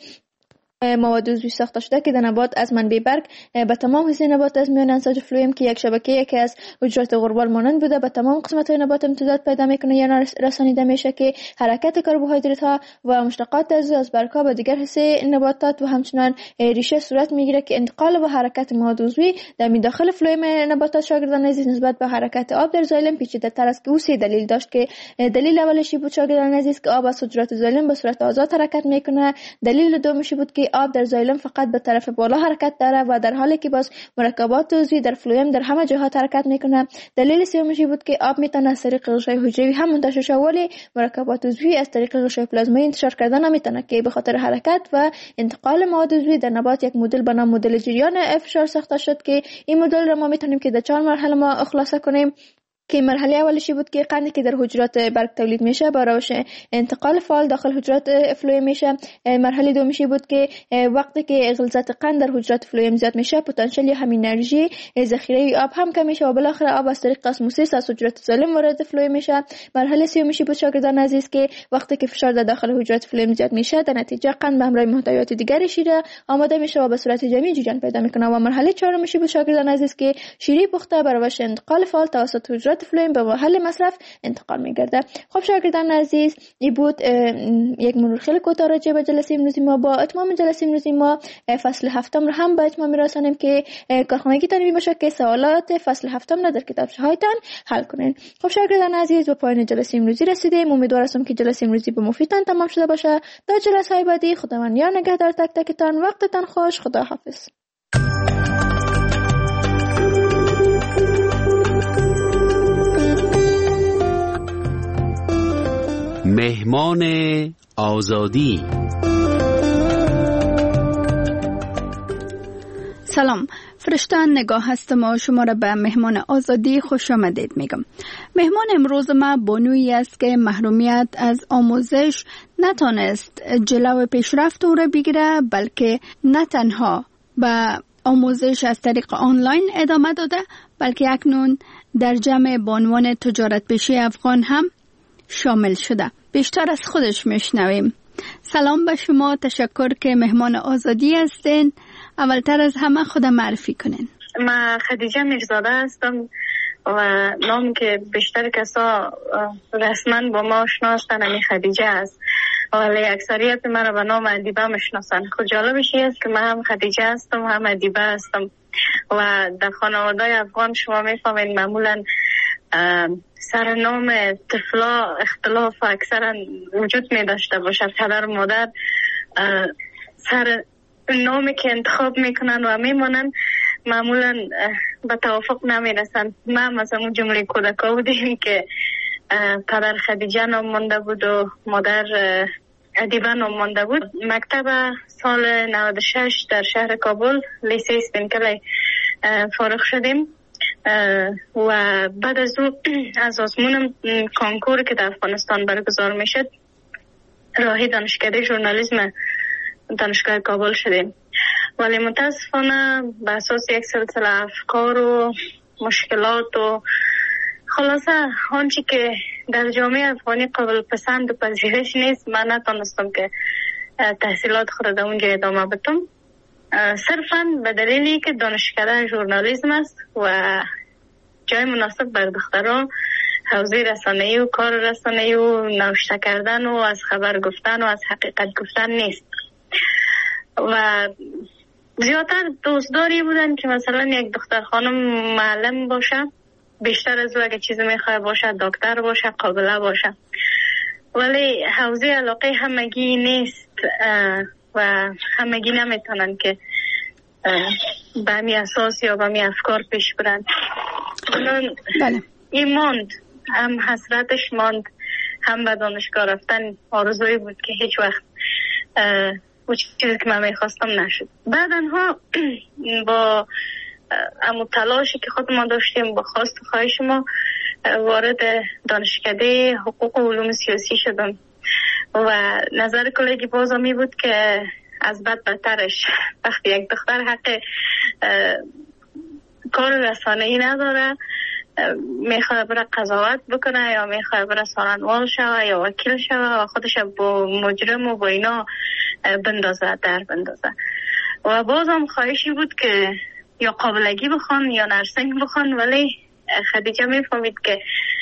مواد عضوی ساخته شده که در نبات از منبع برگ به تمام حصه نبات از میان انساج فلوئم که یک شبکه که از حجرات غربال مانند بوده به تمام قسمت‌های نبات امتداد پیدا میکنه یا رسانیده میشه که حرکت کربوهیدرات ها و مشتقات از از برگ‌ها به دیگر حصه نباتات و همچنان ریشه صورت میگیره که انتقال و حرکت مواد عضوی در داخل فلوئم نباتات شاگردان عزیز نسبت به حرکت آب در زایلم پیچیده‌تر است که او سه دلیل داشت که دلیل اولشی بود شاگردان عزیز که آب از حجرات زایلم به صورت آزاد حرکت میکنه. دلیل دومشی بود که آب در زایلم فقط به طرف بالا حرکت داره و در حالی که باز مرکبات عضوی در فلوئم در همه جهات حرکت میکنه. دلیل سومشی بود که آب میتونه از طریق غشای حجروی هم منتشر شه ولی مرکبات عضوی از طریق غشای پلازمایی انتشار کردن نمیتونه که به خاطر حرکت و انتقال مواد عضوی در نبات یک مدل به نام مدل جریان فشار ساخته شد که این مدل را ما میتونیم که در چهار مرحله ما خلاصه کنیم که مرحله اولشی بود که قندی که در حجرات برگ تولید میشه با روش انتقال فعال داخل حجرات فلوئم میشه. مرحله دومیشی بود که وقتی که غلظت قند در حجرات فلوئم زیاد میشه پتانسیل یا هم انرژی ذخیره آب هم کم میشه و بالاخره آب از طریق اسموسیس از حجرات سالم وارد فلوئم میشه. مرحله سومیشی بود شاگردان عزیز که وقتی که فشار در داخل حجرات فلوئم زیاد میشه در نتیجه قند به همراه محتویات دیگری شیره آماده میشه و به صورت جمعی جریان پیدا میکنه. و مرحله چهارمیشی بود شاگردان عزیز که شیره پخته بر روش انتقال فعال توسط حجرات فلوئم به محل مصرف انتقال میگرده. خب شاگردان عزیز این بود یک مرور خیلی کوتاه راجع به جلسه امروزی ما. با اتمام جلسه امروزی ما فصل هفتم رو هم به اتمام میرسانیم که کارخانگی تان باشه که سوالات فصل هفتم را در کتابچه هایتان حل کنین. خب شاگردان عزیز به پایان جلسه امروزی رسیدیم. امیدوار هستم که جلسه امروزی به مفیدتان تمام شده باشه. تا جلسه های بعدی خداوند یار نگهدار تک تکتان. وقتتان خوش. خدا حافظ. مهمان آزادی. سلام، فرشتن نگاه هستم و شما را به مهمان آزادی خوش آمدید میگم. مهمان امروز ما بانویی است که محرومیت از آموزش نتانست جلو پیشرفت او را بگیره، بلکه نه تنها به آموزش از طریق آنلاین ادامه داده بلکه اکنون در جمع بانوان تجارت پیشه افغان هم شامل شده. بیشتر از خودش میشنویم. سلام به شما، تشکر که مهمان آزادی هستین. اولتر از همه خود معرفی کنین. من خدیجه میرزاده هستم و نام که بیشتر کسا رسما با ما آشنا هستن همین خدیجه است، ولی اکثریت من رو به نام ادیبه میشناسن. خود جالبش است که من هم خدیجه هستم هم ادیبه هستم و در خانواده افغان شما میفهمین معمولا سرنام طفلا اختلاف اکثرا وجود می داشته باشد. پدر و مادر سر نامی که انتخاب میکنن و میمانن معمولا به توافق نمی رسن. ما مثلا اون جمله کودکا بودیم که پدر خدیجه نام مانده بود و مادر ادیبه نام مانده بود. مکتب سال نود و شش در شهر کابل لیسه اسپینکلی فارغ شدیم و بعد از او از آزمون کانکور که در افغانستان برگزار میشد راهی دانشکده ژورنالیسم دانشگاه کابل شدیم. ولی متاسفانه به اساس یک سلسله افکار و مشکلات و خلاصه آنچه که در جامعه افغانی قابل پسند و پذیرش نیست، من نتونستم که تحصیلات خود در اونجا ادامه بدم، صرفا به دلیلی که دانشکده ژورنالیسم است و جای مناسب بر دختران حوزه رسانه‌ای و کار رسانه‌ای و نوشته کردن و از خبر گفتن و از حقیقت گفتن نیست. و زیادتر دوستداری بودن که مثلا یک دختر خانم معلم باشه، بیشتر از او اگه چیزی میخواه باشه دکتر باشه، قابله باشه. ولی حوزه علاقه همگی نیست و همگی نمیتونن که به همی اساس یا به همی افکار پیش برن. بله. این ماند، هم حسرتش ماند، هم به دانشگاه رفتن آرزوی بود که هیچ وقت اون چیزی که من میخواستم نشد. بعد انها با امو تلاشی که خود ما داشتیم با خواست و خواهش ما وارد دانشکده حقوق و علوم سیاسی شدم و نظر کلیگی بازم می بود که از بد بدترش وقتی یک دختر حق کار رسانه‌ای نداره، میخواد بره قضاوت بکنه یا میخواد بره سارنوال شوه یا وکیل شوه و خودش با مجرم و با اینا بندازه در بندازه. و بازم خواهشی بود که یا قابلگی بخوان یا نرسنگ بخوان، ولی خدیجه میفهمید که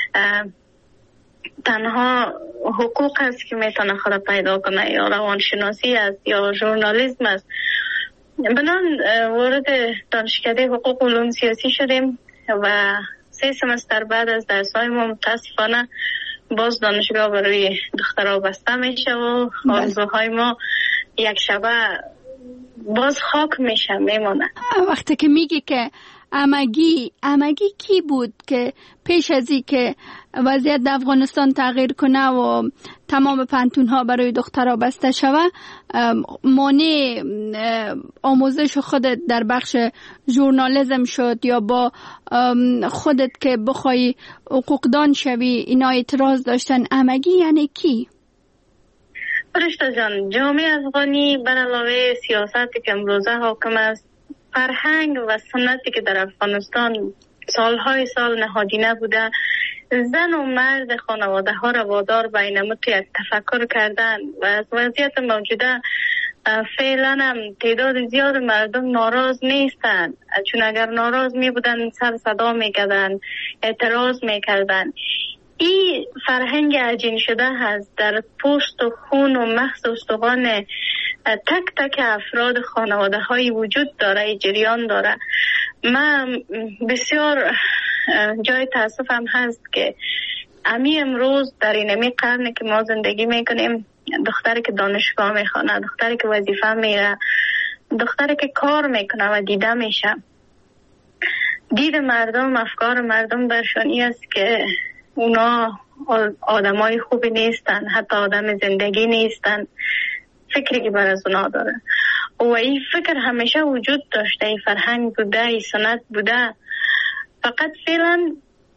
تنها حقوق است که میتونه خود پیدا کنه، یا روانشناسی است یا ژورنالیسم است. بنان وارد دانشکده حقوق و علوم سیاسی شدیم و سه سمستر بعد از درس‌های ما متاسفانه باز دانشگاه برای دخترها بسته میشه و آرزوهای ما یک شبه باز خاک میشه میمونه. وقتی که میگی که امگی امگی کی بود که پیش از این که وضعیت در افغانستان تغییر کنه و تمام پانتون ها برای دخترها بسته شوه، مانع آموزش خودت در بخش ژورنالیسم شد یا با خودت که بخوای حقوقدان شوی اینا اعتراض داشتن؟ امگی یعنی کی؟ فرشته جان، جامعه افغانی بر علاوه سیاستی که امروزه حاکم است، فرهنگ و سنتی که در افغانستان سالهای سال نهادینه بوده، زن و مرد خانواده ها را وادار به این مت یک تفکر کردن و از وضعیت موجوده فعلا هم تعداد زیاد مردم ناراض نیستن، چون اگر ناراض می بودن سر صدا می کردن، اعتراض می کردن. این فرهنگ عجین شده هست در پوست و خون و مغز و استخوان تک تک افراد خانواده های وجود داره، جریان داره. من بسیار جای تاسفم هست که امی امروز در این امی قرن که ما زندگی میکنیم، دختری که دانشگاه میخوانه، دختری که وظیفه میره، دختری که کار میکنه و دیده میشه، دید مردم، افکار مردم برشانی است که اونا آدمای خوبی نیستن، حتی آدم زندگی نیستن، فکری که بر از اونا داره. و این فکر همیشه وجود داشته، این فرهنگ بوده، این سنت بوده، فقط فعلا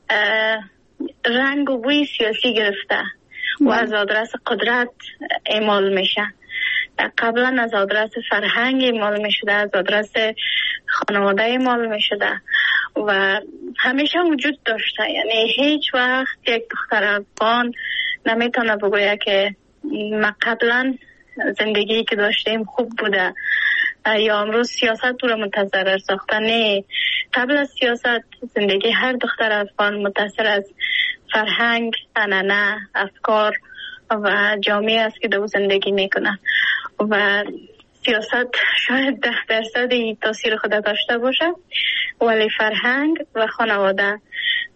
رنگ و بوی سیاسی گرفته و از آدرس قدرت اعمال میشه. قبلا از آدرس فرهنگ اعمال میشده، از آدرس خانواده اعمال میشده و همیشه وجود داشته. یعنی هیچ وقت یک دختر افغان نمیتونه بگویه که ما قبلا زندگی که داشتیم خوب بوده یا امروز سیاست تو رو متضرر ساخته. نه، قبل از سیاست زندگی هر دختر افغان متاثر از فرهنگ، عنعنه، افکار و جامعه است که دو زندگی میکنه و سیاست شاید ده درصد تاثیر خود داشته باشه، ولی فرهنگ و خانواده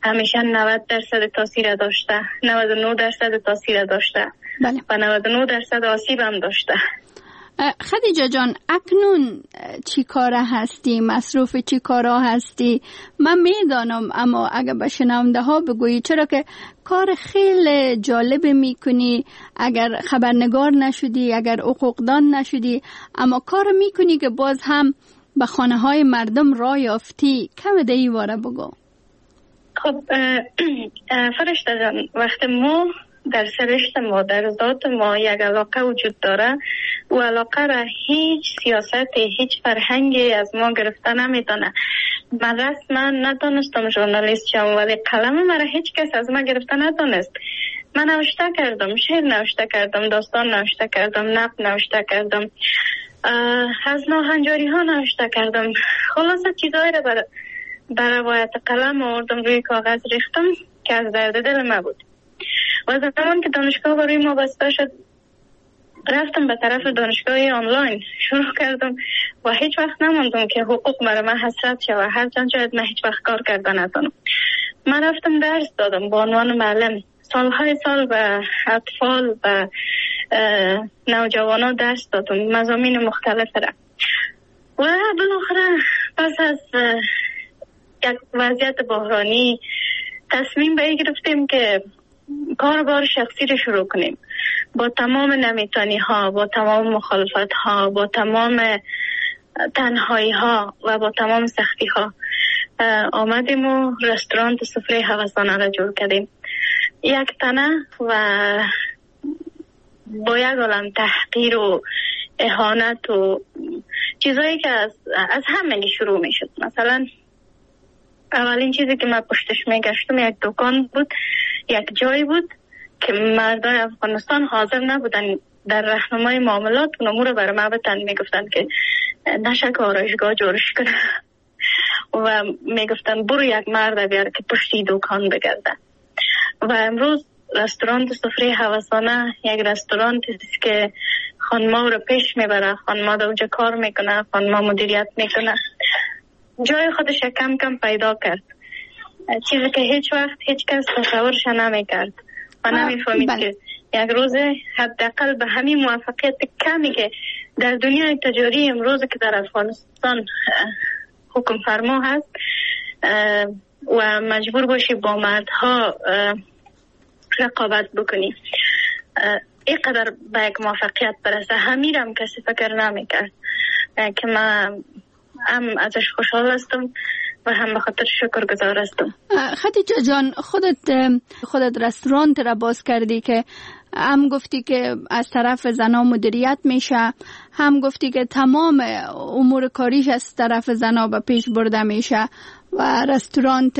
همیشه نود درصد تاثیر داشته، نود و نه درصد تاثیر داشته. بله. و نود و نه درصد آسیب هم داشته. خدیجه جان، اکنون چی کاره هستی؟ مصروف چی کارا هستی؟ من میدانم، اما اگر به شنونده ها بگویی، چرا که کار خیلی جالب میکنی، اگر خبرنگار نشدی، اگر حقوقدان نشدی، اما کار میکنی که باز هم به خانه های مردم راه یافتی. کم دیگه واره بگو. خب فرشته جان، وقتی ما در سرشت ما، در ذات ما یک علاقه وجود داره، و علاقه را هیچ سیاست، هیچ فرهنگی از ما گرفته نمیتونه. من رسما نتونستم ژورنالیست شم، ولی قلم مرا هیچ کس از ما گرفته نتونست. من نوشته کردم، شعر نوشته کردم، داستان نوشته کردم، نقد نوشته کردم، از ناهنجاری ها نوشته کردم. خلاصه چیزایی را بر, بر روایت قلم آوردم، روی کاغذ ریختم که از درد دل ما بود. و زمان که دانشگاه برای ما بسته شد، رفتم به طرف دانشگاه آنلاین، شروع کردم و هیچ وقت نماندم که حقوق مرا من حسرت شد. هرچند شاید من هیچ وقت کار کرده نتونم. من رفتم درس دادم به عنوان معلم، سالهای سال به اطفال و نوجوانان درس دادم، مضامین مختلف را. و بالاخره پس از یک وضعیت بحرانی تصمیم به این گرفتیم که کاربار شخصی رو شروع کنیم. با تمام نمیتانی ها، با تمام مخالفت ها، با تمام تنهایی ها و با تمام سختی ها آمدیم و رستوران سفره هوسانه را جور کردیم. یک تنه و با یک عالم تحقیر و اهانت و چیزایی که از, از همه شروع می شد. مثلا اولین چیزی که من پشتش می گشتم یک دکان بود، یک جایی بود که مردان افغانستان حاضر نبودن در راهنمای معاملات و امور برای ما بتن. می گفتن که نشه که آرایشگاه جورش کنه و می گفتن برو یک مرد بیار که پشتی دکان بگرده. و امروز رستوران سفره هوسانه یک رستوران است که خانما رو پیش میبره، خانما در اونجا کار میکنه، خانما مدیریت میکنه، جای خودش کم کم پیدا کرد، چیزی که هیچ وقت هیچ کس تصورش نمیکرد و نمیفهمید که یک روز حداقل به همین موفقیت کمی که در دنیای تجاری امروز که در افغانستان حکم فرما هست و مجبور باشی با مردها رقابت بکنی، اینقدر به یک موفقیت برسه، همیرم کسی فکر نمیکرد. که من هم ازش خوشحال هستم و هم به خاطر شکر گزار هستم. خدیجه جان، خودت خودت رستوران را باز کردی که هم گفتی که از طرف زنا مدیریت میشه، هم گفتی که تمام امور کاریش از طرف زنا به پیش برده میشه و رستوران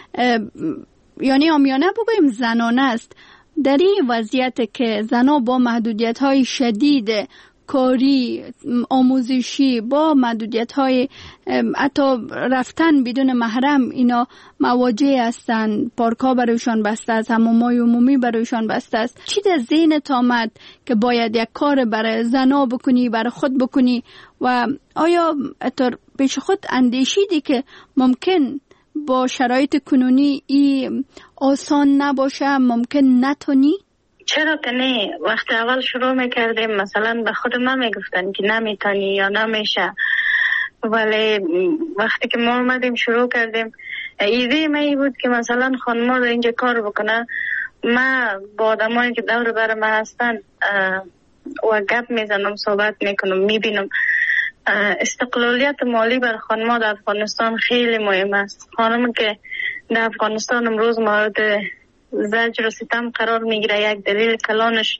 یعنی آمیانه بگویم زنانه است. در این وضعیت که زنا با محدودیت های شدید کاری، آموزشی، با محدودیت های حتی رفتن بدون محرم، اینا مواجه هستند، پارک ها برایشان بسته است، حمام های عمومی برایشان بسته است. چی در ذهنت آمد که باید یک کار برای زنا بکنی، برای خود بکنی؟ و آیا اتر پیش خود اندیشیدی که ممکن با شرایط کنونی ای آسان نباشه، ممکن نتونی؟ چرا که نه. وقت اول شروع میکردیم مثلا به خود ما میگفتن که نمیتونی یا نمیشه، ولی وقتی که ما اومدیم شروع کردیم، ایده ما ای بود که مثلا خانما در اینجا کار بکنه. ما با آدمایی که دور بر ما هستن و گپ میزنم، صحبت میکنم، میبینم استقلالیت مالی بر خانما در افغانستان خیلی مهم است. خانم که در افغانستان امروز مورد زجر و ستم قرار میگیره، یک دلیل کلانش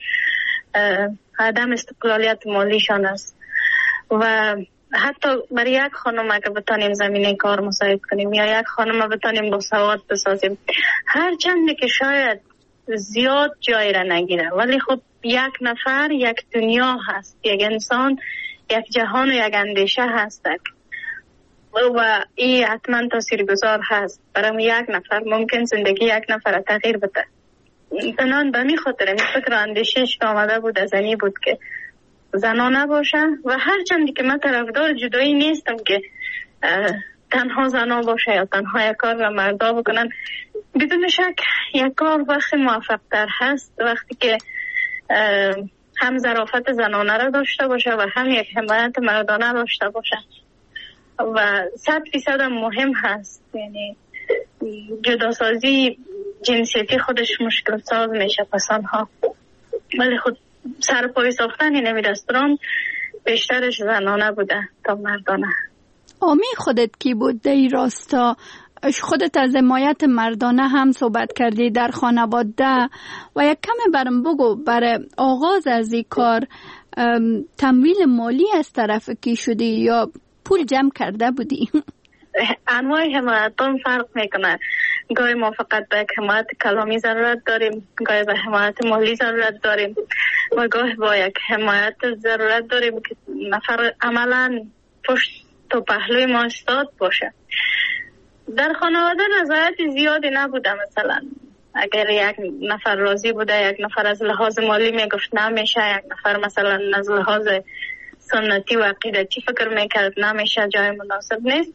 عدم استقلالیت مالیشان است. و حتی برای یک خانم اگه بتانیم زمینه کار مساعد کنیم یا یک خانم بتانیم با سواد بسازیم، هر چندی که شاید زیاد جای را نگیره، ولی خب یک نفر یک دنیا هست، یک انسان یک جهان و یک اندیشه هست و این حتما تاثیرگذار هست. برای یک نفر ممکن زندگی یک نفر تغییر بده. بنان به می خاطر این فکر اندیشش که آمده بود از اینی بود که زنا نباشه. و هر چندی که من طرفدار جدایی نیستم که تنها زنا باشه یا تنها یک کار را مردا بکنن، بدون شک یک کار وقتی موفق تر هست وقتی که هم ظرافت زنانه را داشته باشه و هم یک حمایت مردانه داشته باشه و صد فیصد مهم هست. یعنی جداسازی جنسیتی خودش مشکل ساز میشه پسان ها، ولی خود سر پای ساختن این رستوران بیشترش زنانه بوده تا مردانه. آمی خودت کی بود در این راستا؟ خودت از حمایت مردانه هم صحبت کردی در خانواده و یک کم برم بگو برای آغاز از این کار تمویل مالی از طرف کی شدی یا پول جمع کرده بودی؟ انواع حمایتان فرق میکنه. گاهی ما فقط به حمایت کلامی ضرورت داریم، گاهی به حمایت مالی ضرورت داریم و گاهی با یک حمایت ضرورت داریم که نفر عملا پشت تو پهلوی ما استاد باشه. در خانواده رضایت زیادی نبوده. مثلا اگر یک نفر راضی بوده، یک نفر از لحاظ مالی میگفت نمیشه، یک نفر مثلا از لحاظ سنتی و عقیدتی فکر میکرد نمیشه، جای مناسب نیست.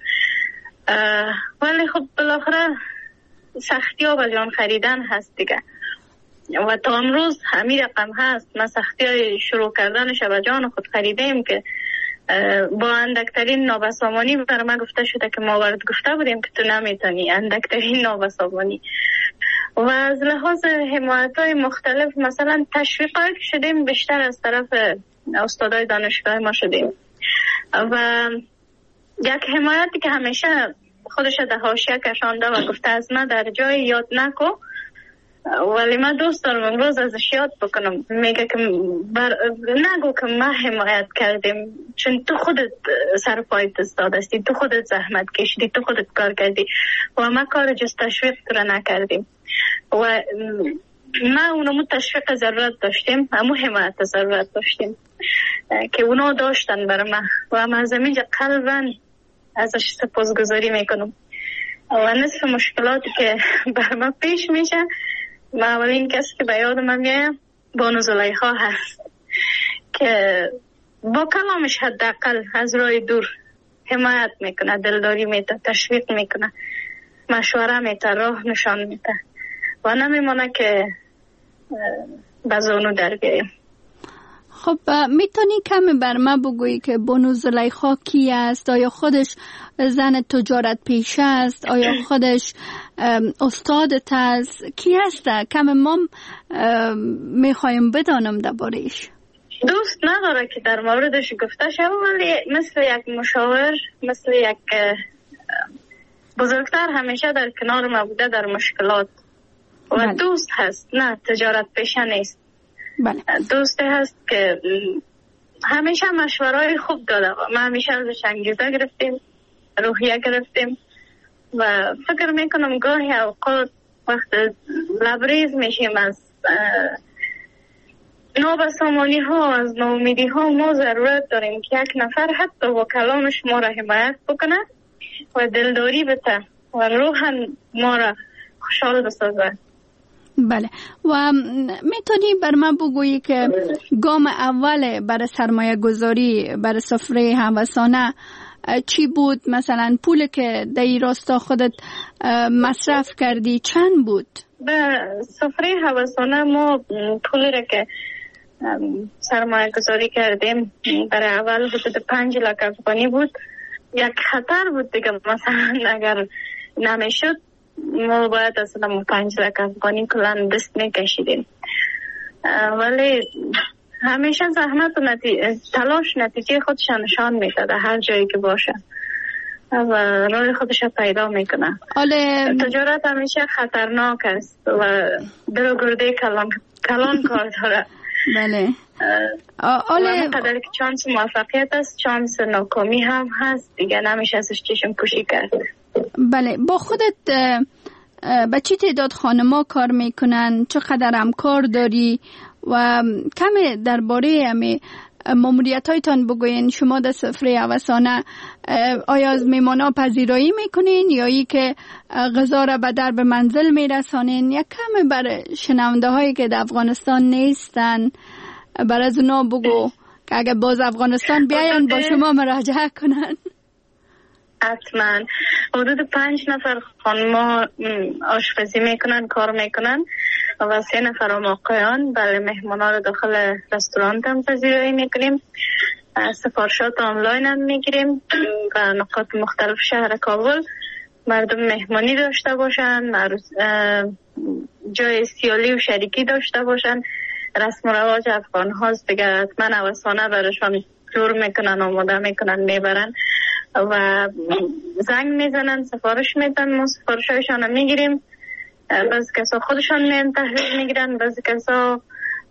ولی خب بالاخره سختی ها به جان خریدن هست دیگه و تا امروز همین رقم هست. ما سختی های شروع کردنش به جان خود خریدیم که با اندکترین نابسامانی بر ما گفته شده که ما ورد گفته بودیم که تو نمیتونی، اندکترین نابسامانی. و از لحاظ حمایت های مختلف مثلا تشویق های که شدیم بیشتر از طرف استادای دانشگاه ما شدیم و یک حمایتی که همیشه خودش در حاشیه کشانده و گفته از من در جای یاد نکو، ولی من دوست دارم امروز ازش یاد بکنم. میگه که بر... نگو که ما حمایت کردیم، چون تو خودت سر پایت استاد هستی، تو خودت زحمت کشیدی، تو خودت کار کردی و ما کار جز تشویق تو را نکردیم و ما اونمو تشویق ضرورت داشتیم، همو حمایت ضرورت داشتیم که اونا داشتن برای ما و من از اینجا قلباً ازش سپاسگزاری میکنم. و نصف مشکلاتی که بر ما پیش میشه، ما اولین کسی که به یاد من میاد بانو زلیخا هست که با کلامش حداقل از راه دور حمایت میکنه، دلداری میده، تشویق میکنه، مشوره میده، راه نشان میده و نمیمونه که بزانو در بیاییم. خب میتونی کمی بر ما بگویی که بانو زلیخا کی است؟ آیا خودش زن تجارت پیشه است؟ آیا خودش استادت است؟ کی است؟ کمی ما میخوایم بدانم درباره‌اش. دوست نداره که در موردش گفته شد، ولی مثل یک مشاور، مثل یک بزرگتر همیشه در کنار ما بوده در مشکلات و بله. دوست هست، نه تجارت پیشه نیست. بله. دوستی هست که همیشه مشورای خوب داده. ما همیشه ازش انگیزه گرفتیم، روحیه گرفتیم و فکر میکنم گاهی اوقات وقت لبریز میشیم از نابسامانی ها، از ناامیدی ها، ما ضرورت داریم که یک نفر حتی با کلامش ما را حمایت بکنه و دلداری بده و روحاً ما را خوشحال بسازه. بله. و میتونی بر من بگویی که گام اول برای سرمایه گذاری برای سفره هوسانه چی بود؟ مثلا پول که در این راستا خودت مصرف کردی چند بود؟ به سفره هوسانه ما پولی را که سرمایه گذاری کردیم برای اول حدود پنج لک افغانی بود. یک خطر بود دیگه، مثلا اگر نمیشد ما باید اصلا پنج لک افغانی کلان دست میکشیدیم، ولی همیشه زحمت و نتیجه تلاش نتیجه خودش نشان میده در هر جایی که باشه و راه خودش پیدا میکنه. آله... تجارت همیشه خطرناک است و دل و گرده کلان, کلان کار داره. بله. آله قدر که چانس موفقیت است، چانس ناکامی هم هست دیگه، نمیشه ازش چشم پوشی کرد. بله. با خودت به چی تعداد خانما کار میکنن؟ چقدر همکار داری؟ و کمی درباره همی ماموریت هایتان بگوین. شما در سفره هوسانه آیا از میمانا پذیرایی میکنین یا ای که غذا را به درب منزل میرسانین؟ یا کمی بر شنونده هایی که در افغانستان نیستن بر از اونا بگو که اگر باز افغانستان بیاین با شما مراجعه کنن. حتما حدود پنج نفر خانما آشپزی میکنن، کار میکنن و سه نفر هم آقایان. بله، مهمانا رو داخل رستوران هم پذیرایی میکنیم. سفارشات آنلاین هم میگیریم و نقاط مختلف شهر کابل. مردم مهمانی داشته باشن، جای سیالی و شریکی داشته باشن. رسم و رواج افغان هاست دیگه، حتما نوسانه برشان جور میکنن، آماده میکنن، میبرن و زنگ میزنن، سفارش میدن، ما سفارشایشان هم میگیریم. بعضی کسا خودشان میان تحویل میگیرن، بعضی کسا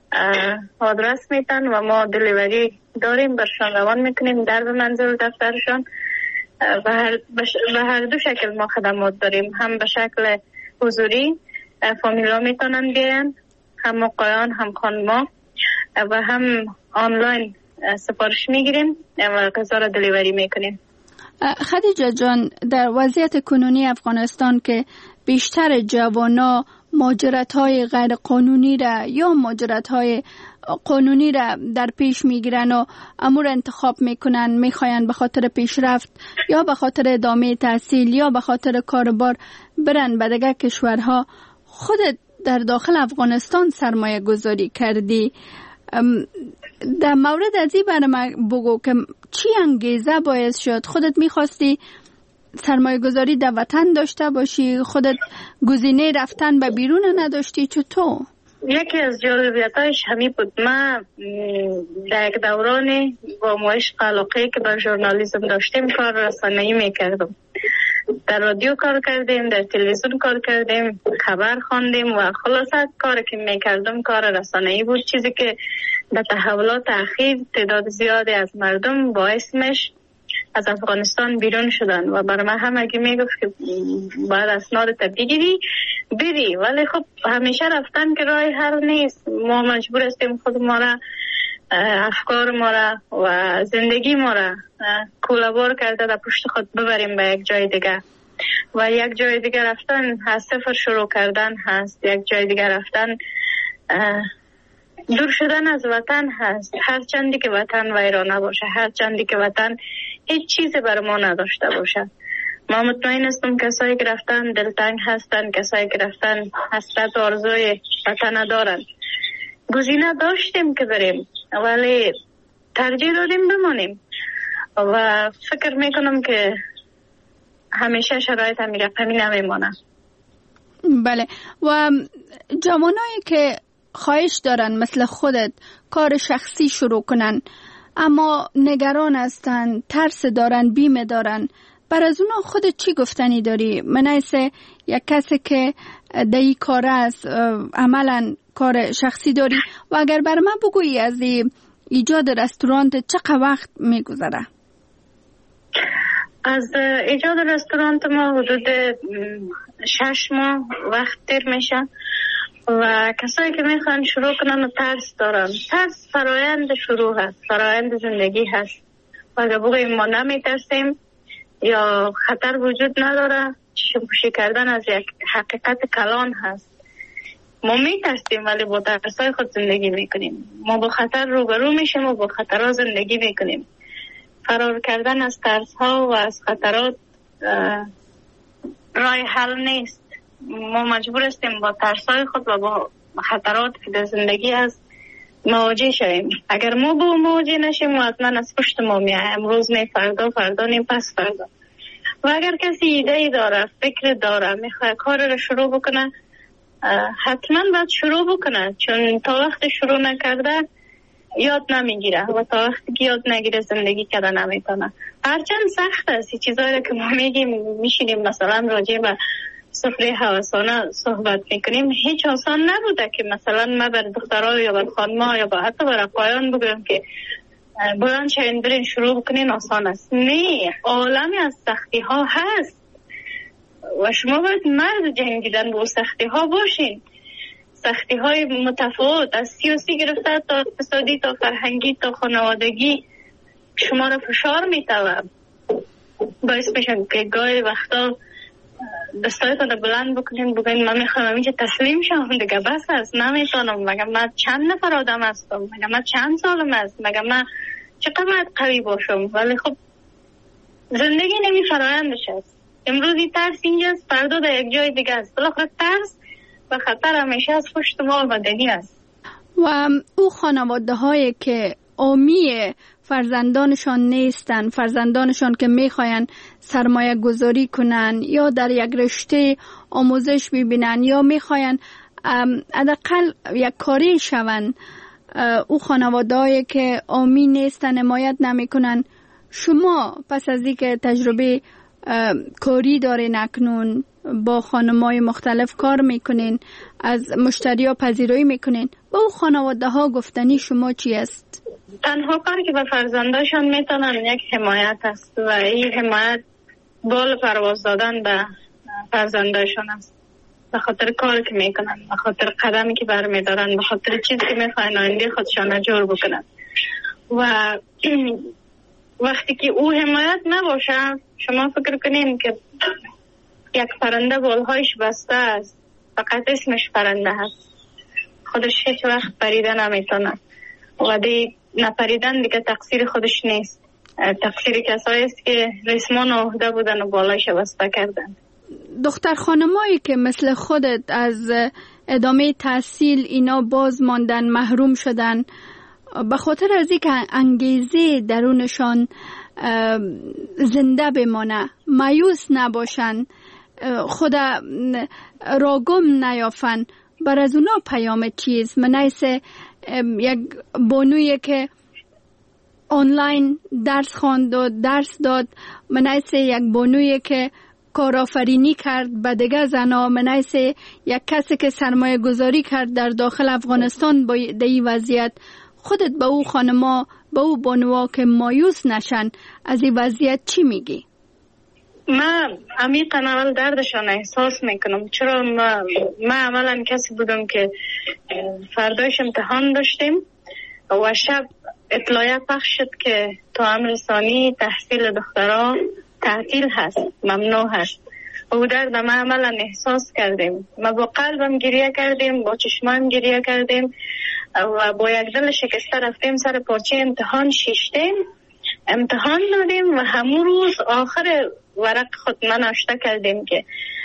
آدرس میتن و ما دلیوری داریم، برشان روان میکنیم در به منزل دفترشان. و هر, بش... و هر دو شکل ما خدمات داریم، هم به شکل حضوری فامیلا میتونن بیان، هم آقایان هم خانما، و هم آنلاین سفارش میگیریم و غذا را دلیوری میکنیم. خدیجه جان، در وضعیت کنونی افغانستان که بیشتر جوانا مهاجرت‌های غیر قانونی را یا مهاجرت‌های قانونی را در پیش میگیرن و امور انتخاب میکنن، میخواین به خاطر پیشرفت یا به خاطر ادامه تحصیل یا به خاطر کاربار برن به دیگر کشورها، خودت در داخل افغانستان سرمایه گذاری کردی. در مورد از این برای من بگو که چی انگیزه باعث شد خودت میخواستی سرمایه گذاری در وطن داشته باشی، خودت گزینه رفتن به بیرون نداشتی؟ چطور؟ یکی از جالبیتایش همین بود. من در یک دورانی با مشق علاقه که بر ژورنالیسم داشتیم کار رسانه‌ای میکردم. در رادیو کار کردیم، در تلویزیون کار کردیم، خبر خواندیم و خلاصه کاری که میکردم کار رسانه‌ای بود، چیزی که در تحولات اخیر تعداد زیادی از مردم باعث میشه از افغانستان بیرون شدن و برای من همگی میگفت که باید اسناد تا بگیری بری، ولی خب همیشه رفتن که راه حل نیست. ما مجبور هستیم خود ما را، افکار ما را و زندگی ما را کولابور کرده در پشت خود ببریم به یک جای دیگه و یک جای دیگه رفتن از صفر شروع کردن هست، یک جای دیگه رفتن دور شدن از وطن هست. هر چندی که وطن ویرانه باشه، هر چندی که وطن هیچ چیزی بر ما نداشته باشه. ما مطمئن هستم کسایی که رفتن دلتنگ هستن، کسایی که رفتن حسرت و آرزوی وطن دارن. گزینه داشتیم که بریم ولی ترجیح دادیم بمانیم و فکر میکنم که همیشه شرایط هم رقمی نمیمانه. بله، و جوانایی که خواهش دارن مثل خودت کار شخصی شروع کنن اما نگران هستن، ترس دارن، بیمه دارن، بر از اونا خودت چی گفتنی داری؟ منایسه یک کسی که دایی کار است، عملا کار شخصی داری و اگر بر من بگویی از ایجاد رستورانت چقدر وقت میگذره؟ از ایجاد رستورانت ما حدود شش ماه وقت دیر میشه و کسایی که میخوان شروع کنن و ترس دارن. ترس فرایند شروع هست، فرایند زندگی هست و اگر بگوییم ما نمیترسیم یا خطر وجود نداره، چشم پوشی کردن از یک حقیقت کلان هست. ما میترسیم ولی با ترسای خود زندگی میکنیم. ما با خطر روبرو میشیم و با خطرها زندگی میکنیم. فرار کردن از ترس ها و از خطرات راه حل نیست. ما مجبور هستیم با ترسای خود و با خطرات که در زندگی هست مواجه شویم. اگر ما با مواجه نشیم و حتما از پشت ما میای، امروز نه، فردا، فردا نه، پس فردا. و اگر کسی ایده ای داره، فکر داره، میخواد کار رو شروع بکنه، حتما باید شروع بکنه، چون تا وقت شروع نکرده یاد نمیگیره و تا وقتی که یاد نگیره زندگی کردن نمیتونه. هرچند سخت است این چیزایی که ما میگیم، میشینیم مثلا راجع به سفره هوسانه صحبت میکنیم، هیچ آسان نبوده که مثلا ما بر دخترها یا بر خانما یا با حتی بر آقایان بگم که بلند شوین برین شروع بکنین آسان است. نه، عالمی از سختی ها هست و شما باید مرد جنگیدن با سختی ها باشین. سختی های متفاوت از سیاسی گرفته تا اقتصادی تا فرهنگی تا خانوادگی شما را فشار میتوه، باعث میشن که گاهی وقتا دستایتان رو بلند بکنین بگین من میخوام اینجا تسلیم شم دیگه، بس است، نمیتونم، مگه من چند نفر آدم هستم، مگه من چند سالم است، مگه من چقدر باید قوی باشم. ولی خب زندگی نمی فرایندش است. امروزی ترس اینجاست، فردا در یک جای دیگه است. بالاخره ترس و خطر همیشه از پشت ما آمدنی است. و او خانواده هایی که آمی فرزندانشان نیستن، فرزندانشان که میخواین سرمایه گذاری کنن یا در یک رشته آموزش ببینن یا میخواین حداقل یک کاری شون، او خانواده هایی که آمی نیستن، حمایت نمیکنن، شما پس از اینکه تجربه کاری دارین، اکنون با خانمای مختلف کار میکنین، از مشتری ها پذیرایی میکنین، با او خانواده ها گفتنی شما چی است؟ تنها کاری که به فرزنداشان میتونن یک حمایت است و این حمایت بال پرواز دادن به فرزنداشان است، به خاطر کاری که میکنن، به خاطر قدمی که برمیدارن، به خاطر چیزی که میخواین آینده خودشان جور بکنن. و وقتی که او حمایت نباشه، شما فکر کنین که یک پرنده بالهایش بسته است، فقط اسمش پرنده هست، خودش هیچ وقت پریده نمیتونه و دی نپریدن دیگه تقصیر خودش نیست، تقصیر کسایی است که ریسمان عهده بودن و بالایش بسته کردن. دختر خانمایی که مثل خودت از ادامه تحصیل اینا باز ماندن، محروم شدن، به خاطر از اینکه انگیزه درونشان زنده بمانه، مایوس نباشن، خود راگم نیافن، بر از اونا پیام چیز؟ من ایسه یک بانویی که آنلاین درس خواند و درس داد، من ایسه یک بانویی که کارآفرینی کرد به دیگه زنا، من ایسه یک کسی که سرمایه گذاری کرد در داخل افغانستان با دی وضعیت. خودت به او خانما، به او بانوها که مایوس نشن از این وضعیت چی میگی؟ من عمیقاً اول دردشان احساس میکنم، چرا ما, ما عملا کسی بودم که فردایش امتحان داشتیم و شب اطلاعیه پخش شد که تا امر ثانی تحصیل دخترها تعطیل هست، ممنوع هست. و او درد ما عملا احساس کردیم، ما با قلبم گریه کردیم، با چشمایم گریه کردیم و با یک دل شکسته رفتیم سر پارچه امتحان شیشتیم، امتحان دادیم و همون روز آخر ورق خود من آشته کردیم که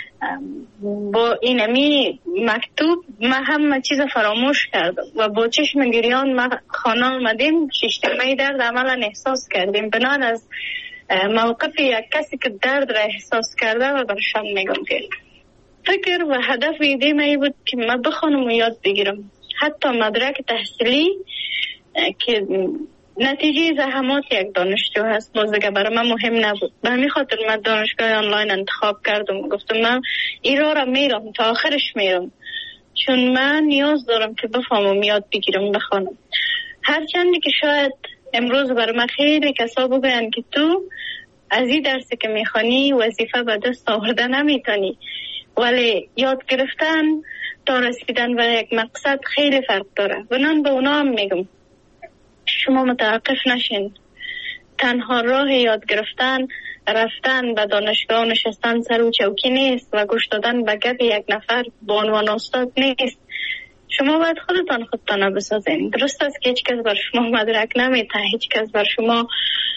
با اینمی مکتوب ما همه چیز فراموش کردم و با چشم گریان ما خانه آمدیم. شیشتیمه درد عملا احساس کردیم بنان از موقف یک کسی که درد را احساس کرده و برشان میگم که فکر و هدف ایده من بود که من بخوانم و یاد بگیرم، حتی مدرک تحصیلی که نتیجه زحمات یک دانشجو هست باز دیگه برای من مهم نبود. به همین خاطر من دانشگاه آنلاین انتخاب کردم، گفتم من این راه را میرم تا آخرش میرم، چون من نیاز دارم که بفهمم، یاد بگیرم، بخوانم. هرچندی که شاید امروز برای من خیلی کسا بگوین که تو از این درسی که میخوانی وظیفه به دست آورده نمیتونی، ولی یاد گرفتن تا رسیدن به یک مقصد خیلی فرق داره. بنان به اونا هم میگم شما متوقف نشین، تنها راه یاد گرفتن رفتن به دانشگاه نشستن سر و چوکی نیست و گوش دادن به گپ یک نفر با عنوان استاد نیست. شما باید خودتان خودتان بسازین. درست است که هیچ کس بر شما مدرک نمیته، هیچ کس بر شما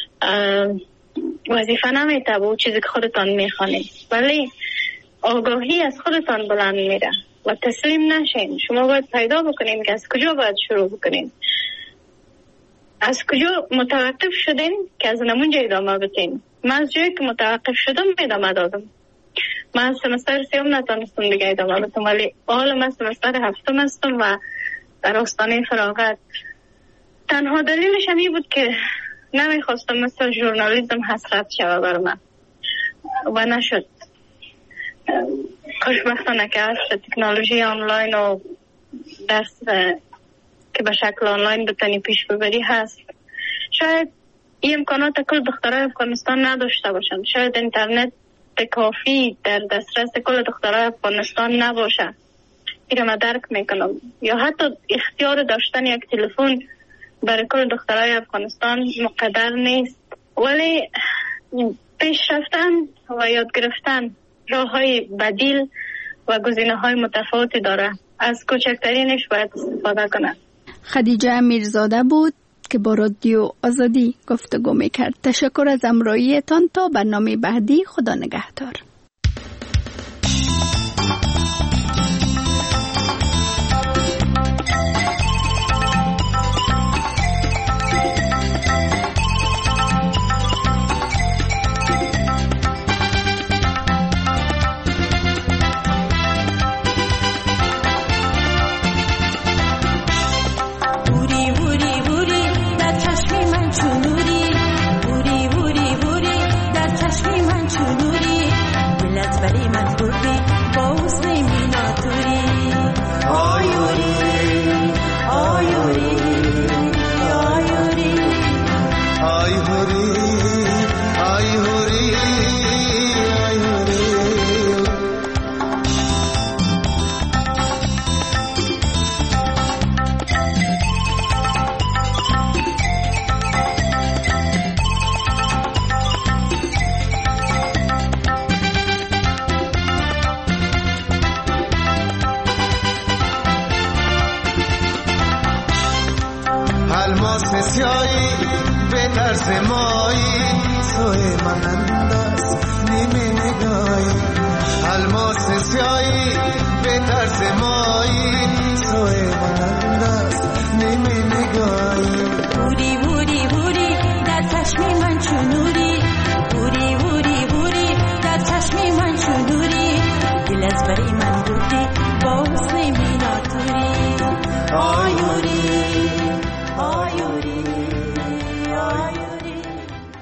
وظیفه نمیته با چیزی که خودتان میخوانید، ولی آگاهی از خودتان بلند میره و تسلیم نشین. شما باید پیدا بکنین که از کجا باید شروع بکنین، از کجا متوقف شدین که از نمونجا ادامه بتین. من از جایی که متوقف شدم ادامه دادم. من سمستر سیوم نتانستم دیگه ادامه بدم، ولی حالا من سمستر هفتم هستم و در آستانه فراغت. تنها دلیلش همی بود که نمیخواستم مثل ژورنالیسم حسرت شوه بر من و نشد. خوشبختانه که هست تکنولوژی آنلاین و درس که به شکل آنلاین بتانی پیش ببری هست. شاید این امکانات کل دخترای افغانستان نداشته باشند، شاید اینترنت کافی در دسترس کل دخترای افغانستان نباشه، این من درک میکنم، یا حتی اختیار داشتن یک تلفن برای کل دخترای افغانستان مقدر نیست، ولی پیش رفتن و یاد گرفتن راه های بدیل و گزینه های متفاوتی داره، از کوچکترینش باید استفاده کنه. خدیجه میرزاده بود که با رادیو آزادی گفتگو میکرد. تشکر از همراهیتان. تا برنامه بعدی، خدا نگهدار. آی هوری آی هوری الماس سیایی به طرز مایی توی من انداز نیمه نگاهی الماس سیایی به طرز مایی توی من انداز نیمه نگاهی بودی بودی بودی در چشم من چونو